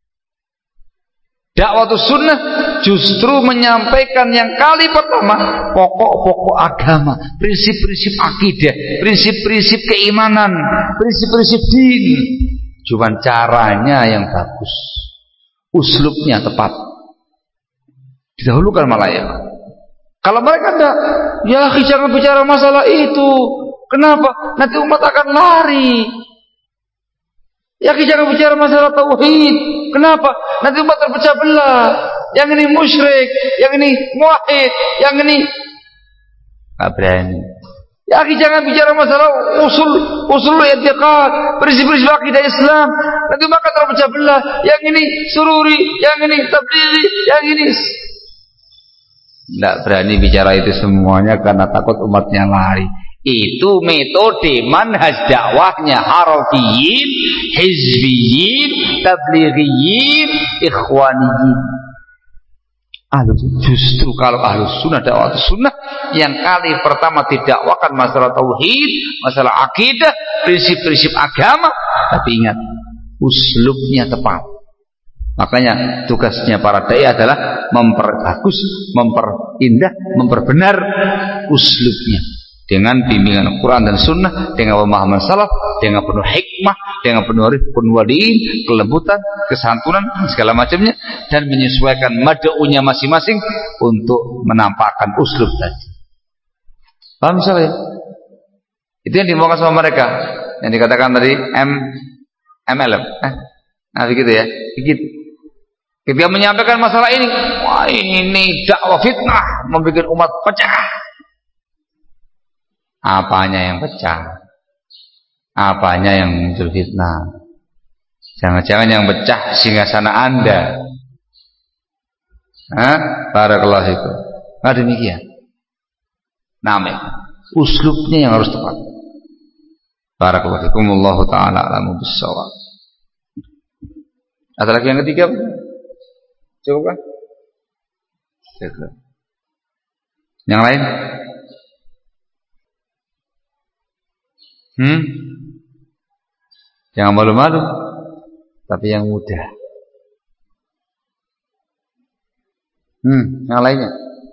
Dakwah sunnah justru menyampaikan yang kali pertama pokok-pokok agama, prinsip-prinsip akidah, prinsip-prinsip keimanan, prinsip-prinsip din. Cuman caranya yang bagus, uslubnya tepat, didahulukan malah ya. Kalau mereka tidak, ya jangan bicara masalah itu. Kenapa? Nanti umat akan lari. Ya jangan bicara masalah tauhid. Kenapa? Nanti umat terpecah belah. Yang ini musyrik, yang ini muwahhid, yang ini nggak berani. Ya jangan bicara masalah usul i'tiqad, prinsip-prinsip akidah Islam. nanti maka terpecah belah. Yang ini sururi, yang ini tablighi, yang ini. Tidak berani bicara itu semuanya karena takut umatnya lari. Itu metode manhaj dakwahnya harafiyin, hizbiyin, tablighiyin, ikhwaniyin. Justru kalau ahlus sunnah dakwah sunnah yang kali pertama didakwakan masalah tauhid, masalah akidah, prinsip-prinsip agama, tapi ingat uslubnya tepat. Makanya tugasnya para dai adalah memperbagus, memperindah, memperbenar uslubnya dengan bimbingan Quran dan Sunnah, dengan pemahaman salaf, dengan penuh hikmah, dengan penuh rifqun waliin, kelembutan, kesantunan, segala macamnya, dan menyesuaikan mad'unya masing-masing untuk menampakkan uslub tadi. Paham misalnya? Itu yang dimaukan sama mereka, yang dikatakan tadi MLM. Nah begitu ya, begitu. Ketika menyampaikan masalah ini, wah ini dakwah fitnah, membuat umat pecah. Apanya yang pecah? Apanya yang muncul fitnah? Jangan-jangan yang pecah singgasana Anda. Barakallahu fikum. Nah demikian. Namanya uslubnya yang harus tepat. Barakallahu fikum. Wallahu taala a'lamu bissawab. Ada lagi yang ketiga? Coba. Yang lain? Jangan malu-malu, tapi yang mudah. Yang lainnya.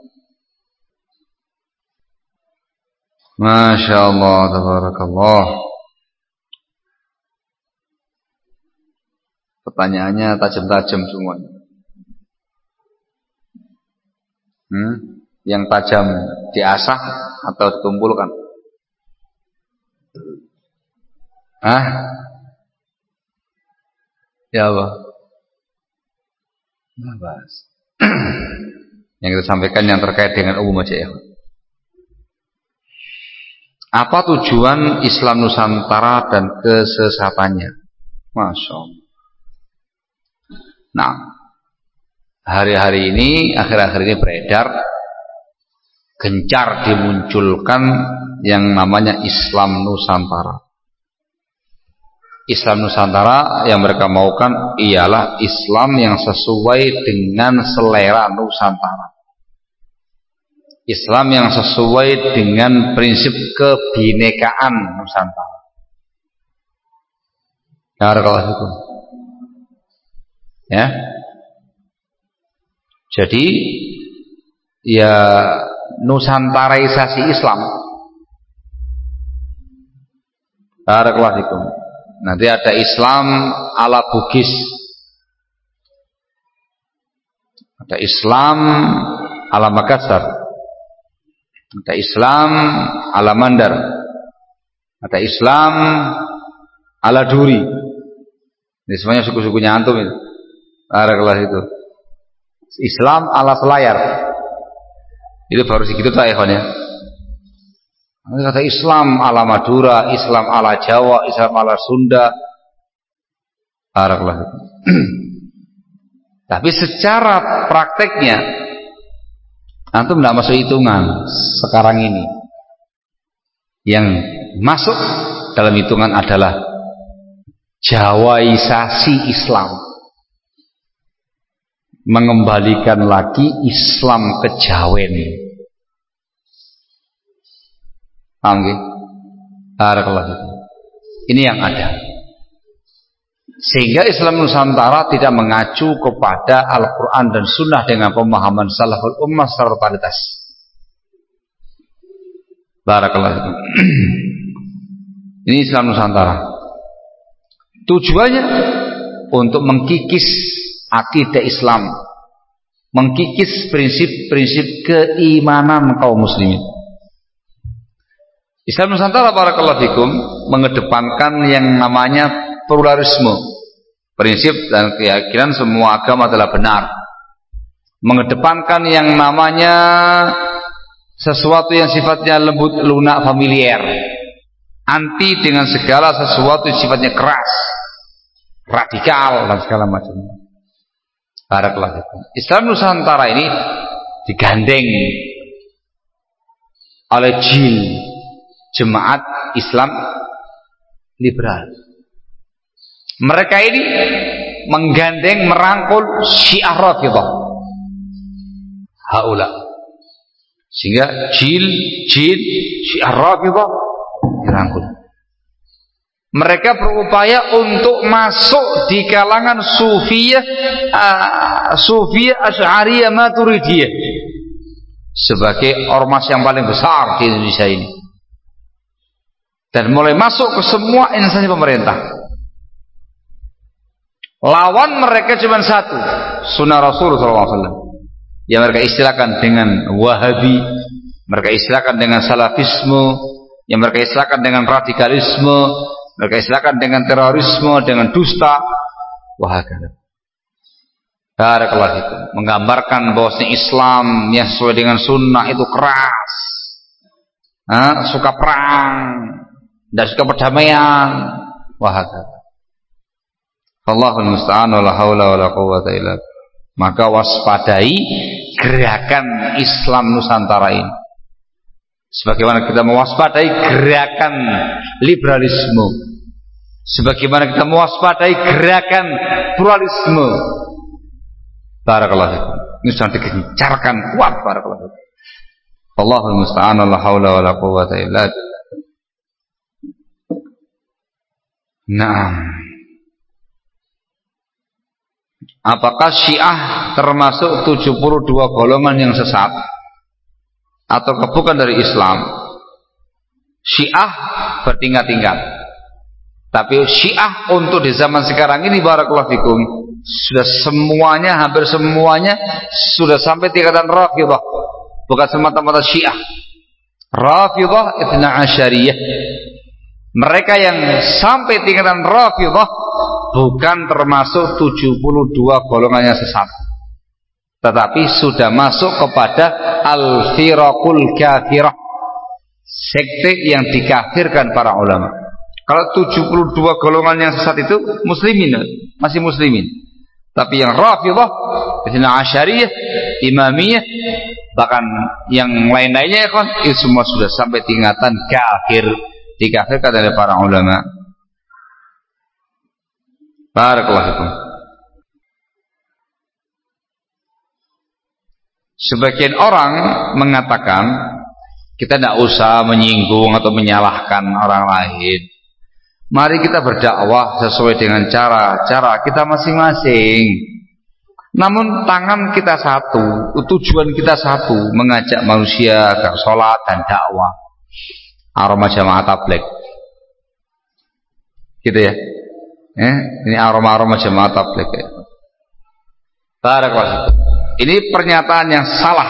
Masya Allah, tabarakallah. Pertanyaannya tajam-tajam semuanya. Yang tajam diasah atau dikumpulkan? Ya Allah. Nah, bahas. Yang kita sampaikan yang terkait dengan umum aja ya. Apa tujuan Islam Nusantara dan kesesatannya? Masya Allah. Nah, hari-hari ini, akhir-akhir ini beredar, gencar dimunculkan yang namanya Islam Nusantara. Islam Nusantara yang mereka maukan ialah Islam yang sesuai dengan selera Nusantara. Islam yang sesuai dengan prinsip kebinekaan Nusantara. Barakallahu fikum. Ya. Jadi ya Nusantaraisasi Islam. Barakallahu fikum. Nanti ada Islam ala Bugis, ada Islam ala Makassar, ada Islam ala Mandar, ada Islam ala Duri. Ini semuanya suku-sukunya antum itu. Barakallahu itu. Islam ala Selayar. Itu baru segitu tak ikhwan ya. Kata Islam ala Madura, Islam ala Jawa, Islam ala Sunda. Barakallahu. Tapi secara prakteknya antum tidak masuk hitungan sekarang ini. Yang masuk dalam hitungan adalah Jawaisasi Islam, mengembalikan lagi Islam ke Jawen. Paham nggih? Barakallahu. Ini yang ada. Sehingga Islam Nusantara tidak mengacu kepada Al-Quran dan Sunnah dengan pemahaman salaful ummah secara totalitas. Barakallahu. Ini Islam Nusantara. Tujuannya untuk mengkikis akidah Islam, mengkikis prinsip-prinsip keimanan kaum muslimin. Islam Nusantara barakallahu fikum mengedepankan yang namanya pluralisme, prinsip dan keyakinan semua agama adalah benar, mengedepankan yang namanya sesuatu yang sifatnya lembut, lunak, familiar, anti dengan segala sesuatu yang sifatnya keras. radikal dan segala macam. Barakallahu fikum. Islam Nusantara ini digandeng oleh JIL, Jemaat Islam Liberal. Mereka ini menggandeng, merangkul Syiah Rafidhah. Haula. Sehingga JIL Syiah Rafidhah dirangkul. Mereka berupaya untuk masuk di kalangan Sufiyah Asy'ariyah Maturidiyah sebagai ormas yang paling besar di Indonesia ini, dan mulai masuk ke semua instansi pemerintah. Lawan mereka cuma satu, sunnah Rasul SAW, yang mereka istilahkan dengan Wahabi, mereka istilahkan dengan Salafisme, yang mereka istilahkan dengan radikalisme, mereka istilahkan dengan terorisme, dengan dusta. Wahakala. Barakallahu fikum. Menggambarkan bahwasanya Islam yang sesuai dengan sunnah itu keras, suka perang dan suka perdamaian. Wahakala. Allahul musta'an wa la haula wa la quwwata illa billah. Maka waspadai gerakan Islam Nusantara ini, sebagaimana kita mewaspadai gerakan liberalisme, sebagaimana kita mewaspadai gerakan pluralisme. Barakallahu fikum. Ini sudah digencarkan kuat. Barakallahu fikum. Allahul musta'an la haula wala quwwata illa billah. Naam. Apakah Syiah termasuk 72 golongan yang sesat atau bukan dari Islam? Syiah bertingkat-tingkat, tapi Syiah untuk di zaman sekarang ini barakallahu fikum sudah semuanya, hampir semuanya sudah sampai tingkatan Rafidhah, bukan semata-mata Syiah. Rafidhah Itsna Asyariyah. Mereka yang sampai tingkatan Rafidhah bukan termasuk 72 golongan yang sesat, tetapi sudah masuk kepada al-firaqul kafirah, sekte yang dikafirkan para ulama. Kalau 72 golongan yang sesat itu muslimin, masih muslimin. Tapi yang Rafidhah, Itsna Asyariyah, Imamiyah, bahkan yang lain-lainnya itu semua sudah sampai tingkatan kafir, dikafirkan oleh para ulama. Barakallahu fikum. Sebagian orang mengatakan kita tidak usah menyinggung atau menyalahkan orang lain. Mari kita berdakwah sesuai dengan cara kita masing-masing. Namun tangan kita satu, tujuan kita satu, mengajak manusia agar sholat dan dakwah. Aroma jamaah tabligh. Gitu ya. Ini aroma jamaah tabligh. Barakallahu. Ini pernyataan yang salah.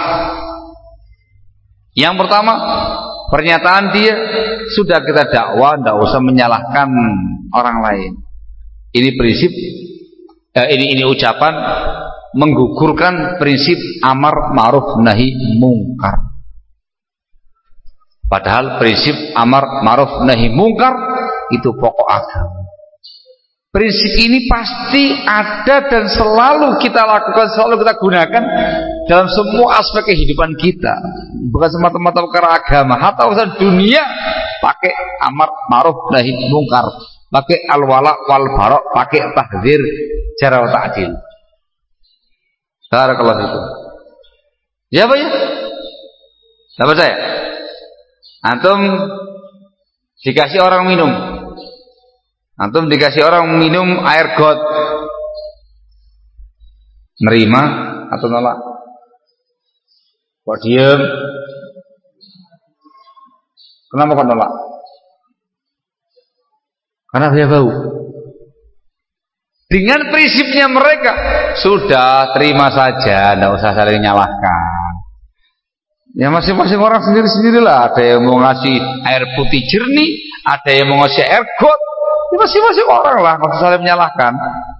Yang pertama, pernyataan dia sudah kita dakwah, tidak usah menyalahkan orang lain. Ini prinsip, ini ucapan menggugurkan prinsip amar ma'ruf nahi mungkar. Padahal prinsip amar ma'ruf nahi mungkar itu pokok agama. Prinsip ini pasti ada dan selalu kita lakukan, selalu kita gunakan dalam semua aspek kehidupan kita. Bukan semata-mata perkara agama, hatta urusan dunia pakai amar ma'ruf nahi mungkar, pakai al-wala wal bara, pakai tahdzir jar wa ta'dil. Barakallahu fikum. Ya Pak ya? Enggak percaya? Antum dikasih orang minum, antum dikasih orang minum air got, nerima atau nolak? Kok diem? Kenapa kok nolak? Karena dia bau. Dengan prinsipnya mereka, sudah terima saja, tidak usah saling nyalahkan. Ya masing-masing orang sendiri-sendirilah. Ada yang mau ngasih air putih jernih, ada yang mau ngasih air got. Ya masing-masing orang lah, nggak usah saling menyalahkan.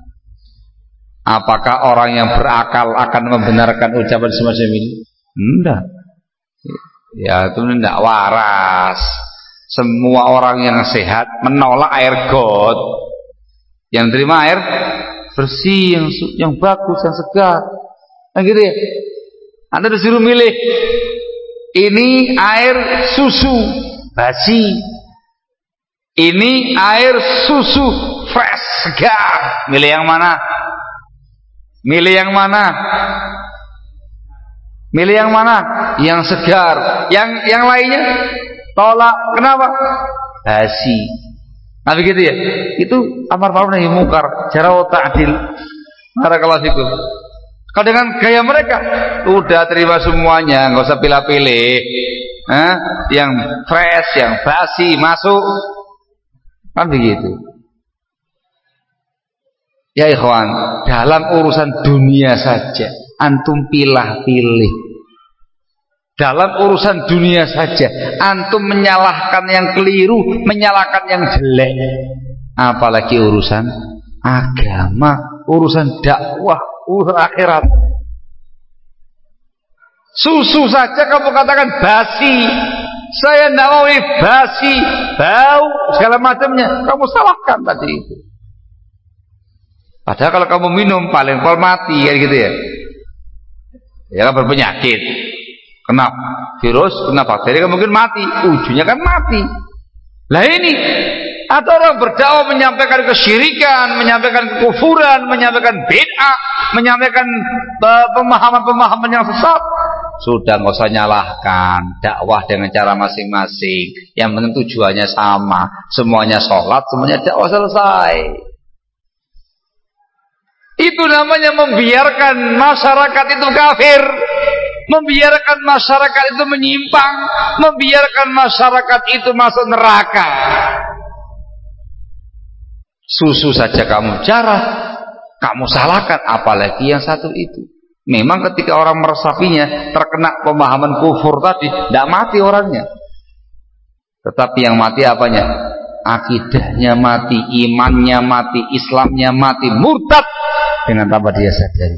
Apakah orang yang berakal akan membenarkan ucapan semacam ini? Enggak. Ya itu tidak waras. Semua orang yang sehat menolak air got. Yang terima air bersih, yang bagus, yang segar. Nah gitu ya. Anda disuruh milih, ini air susu basi, ini air susu fresh, segar. Milih yang mana? Milih yang mana? Milih yang mana? Yang segar. Yang lainnya tolak. Kenapa? Basi. Nah begitu ya. Itu amar ma'ruf nahi munkar, cara ta'dil. Barakallahu fikum. Kalau dengan gaya mereka, udah terima semuanya, nggak usah pilih-pilih. Yang fresh, yang basi masuk. Kan begitu. Ya ikhwan, dalam urusan dunia saja antum pilih-pilih. Dalam urusan dunia saja antum menyalahkan yang keliru, menyalahkan yang jelek. Apalagi urusan agama, urusan dakwah, urusan akhirat. Susu saja kamu katakan basi, saya tidak mau ini basi, bau, segala macamnya. Kamu salahkan tadi itu. Padahal kalau kamu minum paling pol mati, kayak gitu ya. Ya kan berpenyakit, kena virus, kena bakteri, kan mungkin mati. Ujungnya kan mati. Lah ini ada orang berdakwah menyampaikan kesyirikan, menyampaikan kekufuran, menyampaikan bid'ah, menyampaikan pemahaman-pemahaman yang sesat. Sudah nggak usah nyalahkan, dakwah dengan cara masing-masing. Yang penting tujuannya sama, semuanya sholat, semuanya dakwah, selesai. Itu namanya membiarkan masyarakat itu kafir, membiarkan masyarakat itu menyimpang, membiarkan masyarakat itu masuk neraka. Susu saja kamu jarah, kamu salahkan, apalagi yang satu itu. Memang ketika orang meresapinya terkena pemahaman kufur tadi, tidak mati orangnya, tetapi yang mati apanya? Akidahnya mati, imannya mati, Islamnya mati, murtad dengan tanpa dia sadari.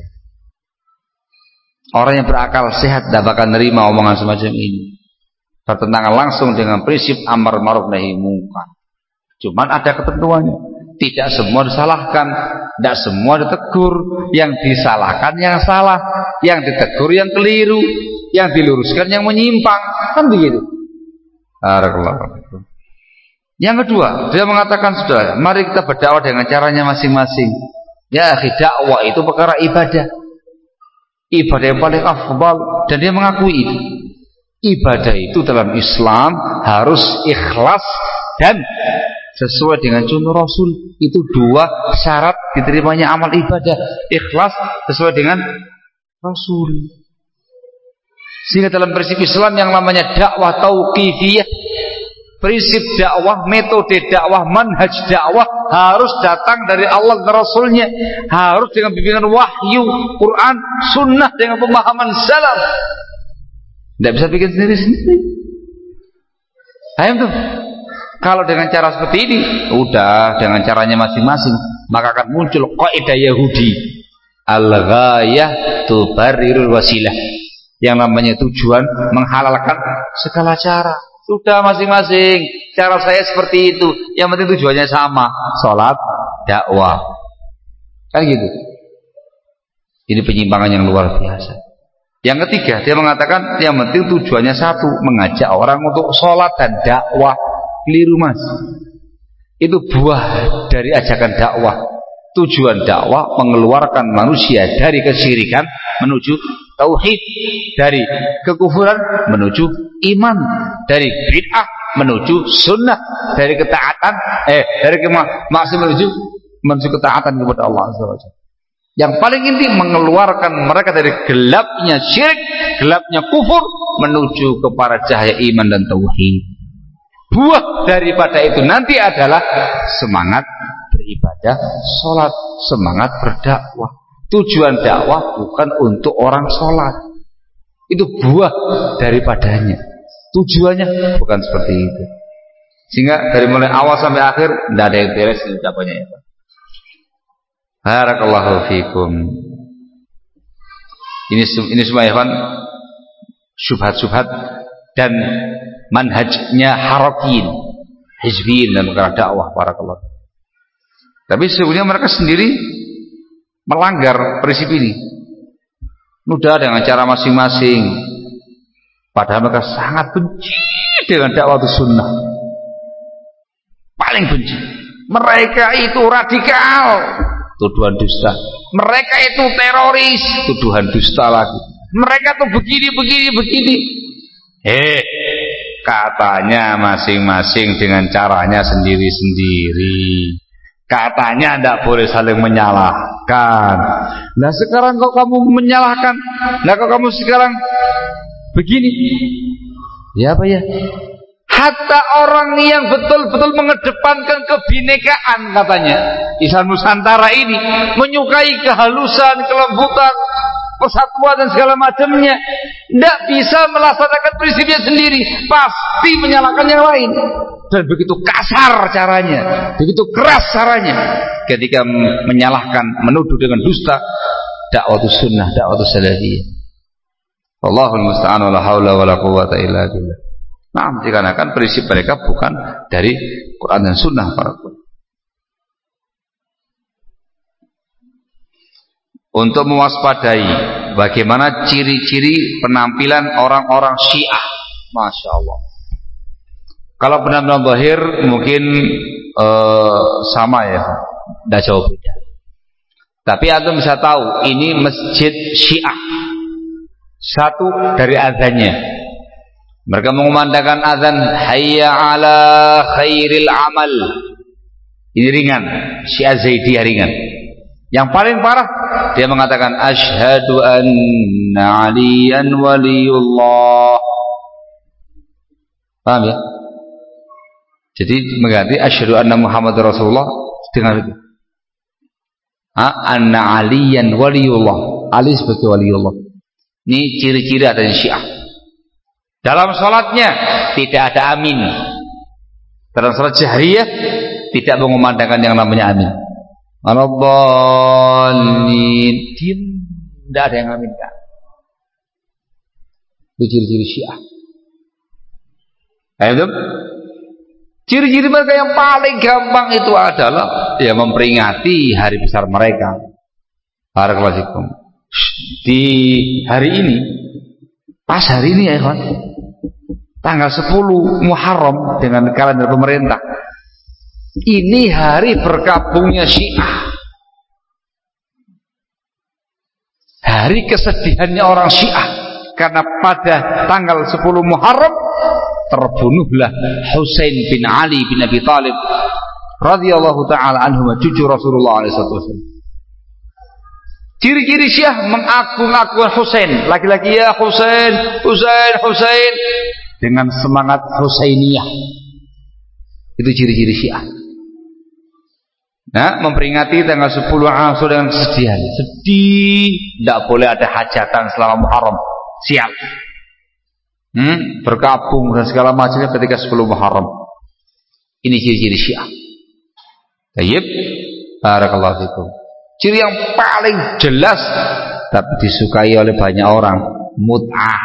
Orang yang berakal sehat tidak akan nerima omongan semacam ini, bertentangan langsung dengan prinsip amar ma'ruf nahi munkar. Cuman ada ketentuannya, tidak semua disalahkan, tidak semua ditegur. Yang disalahkan yang salah, yang ditegur yang keliru, yang diluruskan yang menyimpang, kan begitu. Barakallahu. Yang kedua, dia mengatakan, sudah, mari kita berdakwah dengan caranya masing-masing. Ya akhi, dakwah itu perkara ibadah, ibadah yang paling afdal, dan dia mengakui itu. Ibadah itu dalam Islam harus ikhlas dan sesuai dengan contoh Rasul. Itu dua syarat diterimanya amal ibadah, ikhlas sesuai dengan Rasul. Sehingga dalam prinsip Islam yang namanya dakwah tauqifiyah, prinsip dakwah, metode dakwah, manhaj dakwah harus datang dari Allah dan Rasulnya, harus dengan bimbingan wahyu, Quran, sunnah, dengan pemahaman salaf. Tidak bisa bikin sendiri-sendiri. Paham tuh? Kalau dengan cara seperti ini, udah dengan caranya masing-masing, maka akan muncul kaidah Yahudi, al-ghayah tubarrirul wasilah. Yang namanya tujuan menghalalkan segala cara. Sudah masing-masing, cara saya seperti itu, yang penting tujuannya sama, sholat, dakwah, kan gitu. Ini penyimpangan yang luar biasa. Yang ketiga, dia mengatakan yang penting tujuannya satu, mengajak orang untuk sholat dan dakwah. Keliru mas, itu buah dari ajakan dakwah. Tujuan dakwah mengeluarkan manusia dari kesyirikan menuju tauhid, dari kekufuran menuju iman, dari bid'ah menuju sunnah, dari ketaatan dari maksiat menuju ketaatan kepada Allah SWT. Yang paling inti mengeluarkan mereka dari gelapnya syirik, gelapnya kufur menuju kepada cahaya iman dan tauhid. Buah daripada itu nanti adalah semangat beribadah, sholat, semangat berdakwah. Tujuan dakwah bukan untuk orang sholat, itu buah daripadanya. Tujuannya bukan seperti itu. Sehingga dari mulai awal sampai akhir tidak ada yang beres di ucapannya ya Pak. Barakallahu fikum. Ini semua ya Pak, syubhat-syubhat dan manhajnya harakin, hizbin dan perkara dakwah. Barakallahu. Tapi sesungguhnya mereka sendiri melanggar prinsip ini. Mudah dengan cara masing-masing. Padahal mereka sangat benci dengan dakwah sunnah. Paling benci. Mereka itu radikal, tuduhan dusta. Mereka itu teroris, tuduhan dusta lagi. Mereka tuh begini. Katanya masing-masing dengan caranya sendiri-sendiri. Katanya tidak boleh saling menyalahkan. Nah sekarang kok kamu menyalahkan? Nah kok kamu sekarang begini? Ya apa ya? Hatta orang yang betul-betul mengedepankan kebinekaan katanya Islam Nusantara ini menyukai kehalusan, kelembutan, persatuan dan segala macamnya, tidak bisa melaksanakan prinsipnya sendiri, pasti menyalahkan yang lain. Dan begitu kasar caranya, begitu keras caranya ketika menyalahkan, menuduh dengan dusta dakwah sunnah, dakwah salafiyah. Wallahul musta'an, wala haula wala quwwata illa billah. Nah, dikarenakan prinsip mereka bukan dari Quran dan Sunnah para ulama. Untuk mewaspadai bagaimana ciri-ciri penampilan orang-orang Syiah, masya Allah. Kalau penampilan zahir mungkin sama ya, tidak jauh beda. Tapi antum bisa tahu ini masjid Syiah. Satu dari azannya. Mereka mengumandangkan azan hayya ala khairil amal. Ini ringan, Syiah Zaidiyah ringan. Yang paling parah dia mengatakan asyhadu anna aliyan waliyullah. Paham ya? Jadi mengganti asyhadu anna Muhammadar Rasulullah dengan itu. Anna aliyan waliyullah. Ali sebagai waliullah. Ini ciri-ciri adanya Syiah. Dalam salatnya tidak ada amin. Dalam salat jahriyah tidak mengumandangkan yang namanya amin. Al-dhalin, tidak ada yang amin kan. Itu ciri-ciri Syiah. Ayo, ciri-ciri mereka yang paling gampang itu adalah ya memperingati hari besar mereka. Barakallahu fikum. Di hari ini, pas hari ini ya kawan, tanggal 10 Muharram dengan kalender pemerintah, ini hari berkabungnya Syiah, hari kesedihannya orang Syiah, karena pada tanggal 10 Muharram terbunuhlah Husain bin Ali bin Abi Thalib radhiyallahu taala anhu, cucu Rasulullah SAW. Ciri-ciri Syiah mengagung-agungkan Husain, laki-laki ya Husain, Husain dengan semangat Husainiyah. Itu ciri-ciri Syiah. Nah, memperingati tanggal 10 Ashura dengan kesedihan. Sedih, tidak boleh ada hajatan selama Muharram. Sial. Berkabung dan segala macamnya ketika 10 Muharram. Ini ciri-ciri Syiah. Tayyib. Barakallahu fikum. Ciri yang paling jelas tapi disukai oleh banyak orang, mut'ah.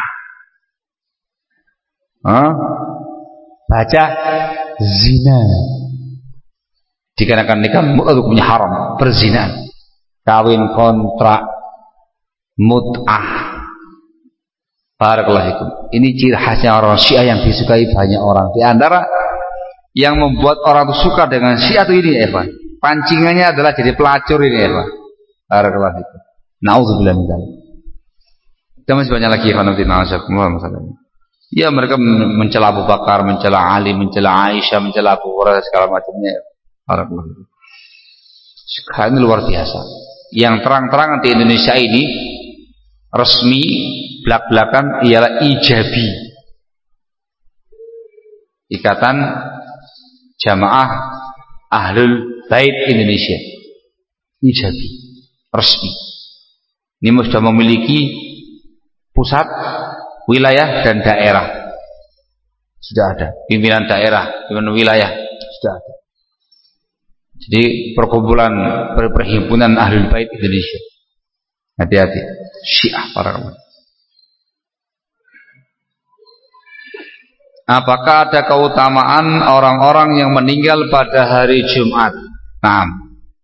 Baca zina. Dikarenakan nikah hukumnya haram, berzina. Kawin kontrak, mut'ah. Barakallahu fikum. Ini ciri khasnya orang Syiah yang disukai banyak orang. Di antara yang membuat orang itu suka dengan Syiah itu ini, Evan. Pancingannya adalah jadi pelacur ini, Evan. Barakallahu fikum. Nauzubillah min dzalik. Dan masih banyak lagi, Evan, masalahnya. Ya, mereka mencela Abu Bakar, mencela Ali, mencela Aisyah, mencela Abu Hurairah, segala macamnya. Barakallahu fikum. Sekarang ini luar biasa. Yang terang-terangan di Indonesia ini resmi belak-belakan ialah Ijabi, Ikatan Jamaah Ahlul Bait Indonesia. Ijabi resmi. Ini sudah memiliki pusat, wilayah dan daerah. Sudah ada pimpinan daerah, pimpinan wilayah sudah ada. Jadi perkumpulan perhimpunan Ahlul Bait Indonesia. Hati-hati, Syiah para ulama. Apakah ada keutamaan orang-orang yang meninggal pada hari Jumat? Nah,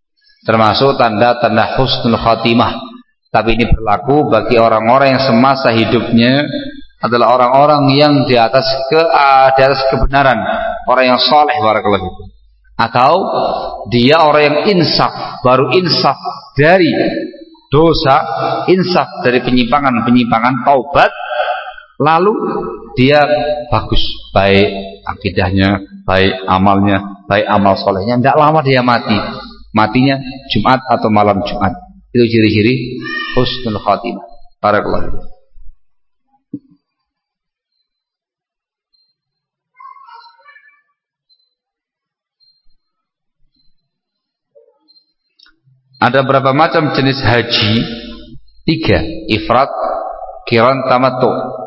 termasuk tanda-tanda husnul khatimah. Tapi ini berlaku bagi orang-orang yang semasa hidupnya adalah orang-orang yang di atas kebenaran, orang yang saleh barakallahu fikum. Atau dia orang yang insaf, baru insaf dari dosa, insaf dari penyimpangan-penyimpangan, taubat, lalu dia bagus, baik akidahnya, baik amalnya, baik amal solehnya. Tidak lama dia matinya Jumat atau malam Jumat. Itu ciri-ciri husnul khatimah. Barakallahu fikum. Ada berapa macam jenis haji? 3. Ifrat, qiran, tamattu.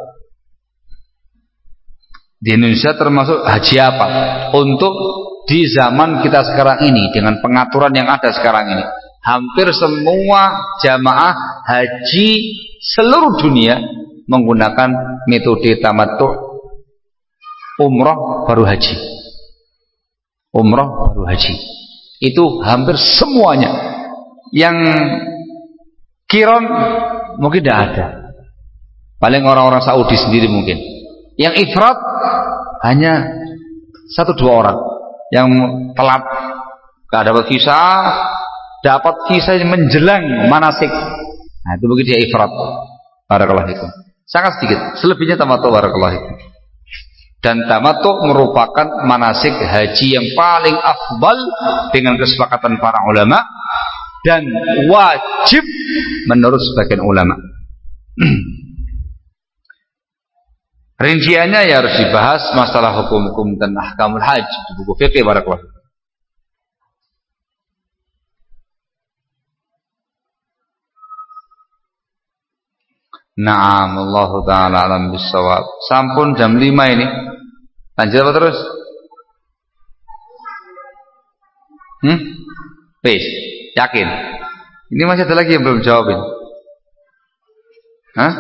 Di Indonesia termasuk haji apa? Untuk di zaman kita sekarang ini, dengan pengaturan yang ada sekarang ini, hampir semua jamaah haji seluruh dunia menggunakan metode tamattu. Umrah baru haji. Umrah baru haji. Itu hampir semuanya. Yang qiran mungkin tidak ada, paling orang-orang Saudi sendiri mungkin. Yang ifrat hanya 1-2 orang yang telat, gak dapat visa menjelang manasik. Nah itu mungkin dia ifrat. Barakallahu fikum. Sangat sedikit, selebihnya tamattu. Barakallahu fikum. Dan tamattu merupakan manasik haji yang paling afdal dengan kesepakatan para ulama dan wajib menurut sebagian ulama. Rinciannya ya harus dibahas masalah hukum-hukum dan ahkamul haji di buku fikih barakallahu. Naam, Allah taala alam bisawab. Sampun jam 5 ini. Lanjut apa terus? Wis, yakin? Ini masih ada lagi yang belum jawabin. Hah?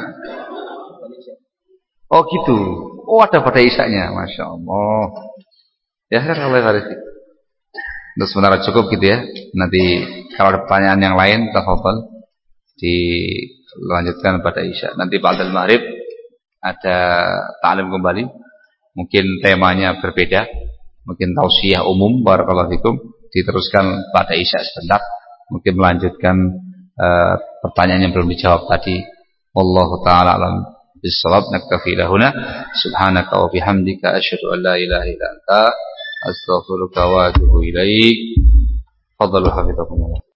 Oh gitu. Oh ada pada isanya, masya Allah. Ya kalau hari ini. Terus sebentar cukup gitu ya. Nanti kalau ada pertanyaan yang lain, tafadhol dilanjutkan pada isya. Nanti ba'dal maghrib ada ta'lim kembali. Mungkin temanya berbeda. Mungkin tausiyah umum barakallahu fikum. Diteruskan pada isya sebentar. Mungkin melanjutkan pertanyaan yang belum dijawab tadi. Wallahu ta'ala alam bisawab. Naktafi lahuna. Subhanaka wa bihamdika asyhadu an la ilaha illa anta astaghfiruka wa atubu ilaik. Fadhalu hafizakumullah.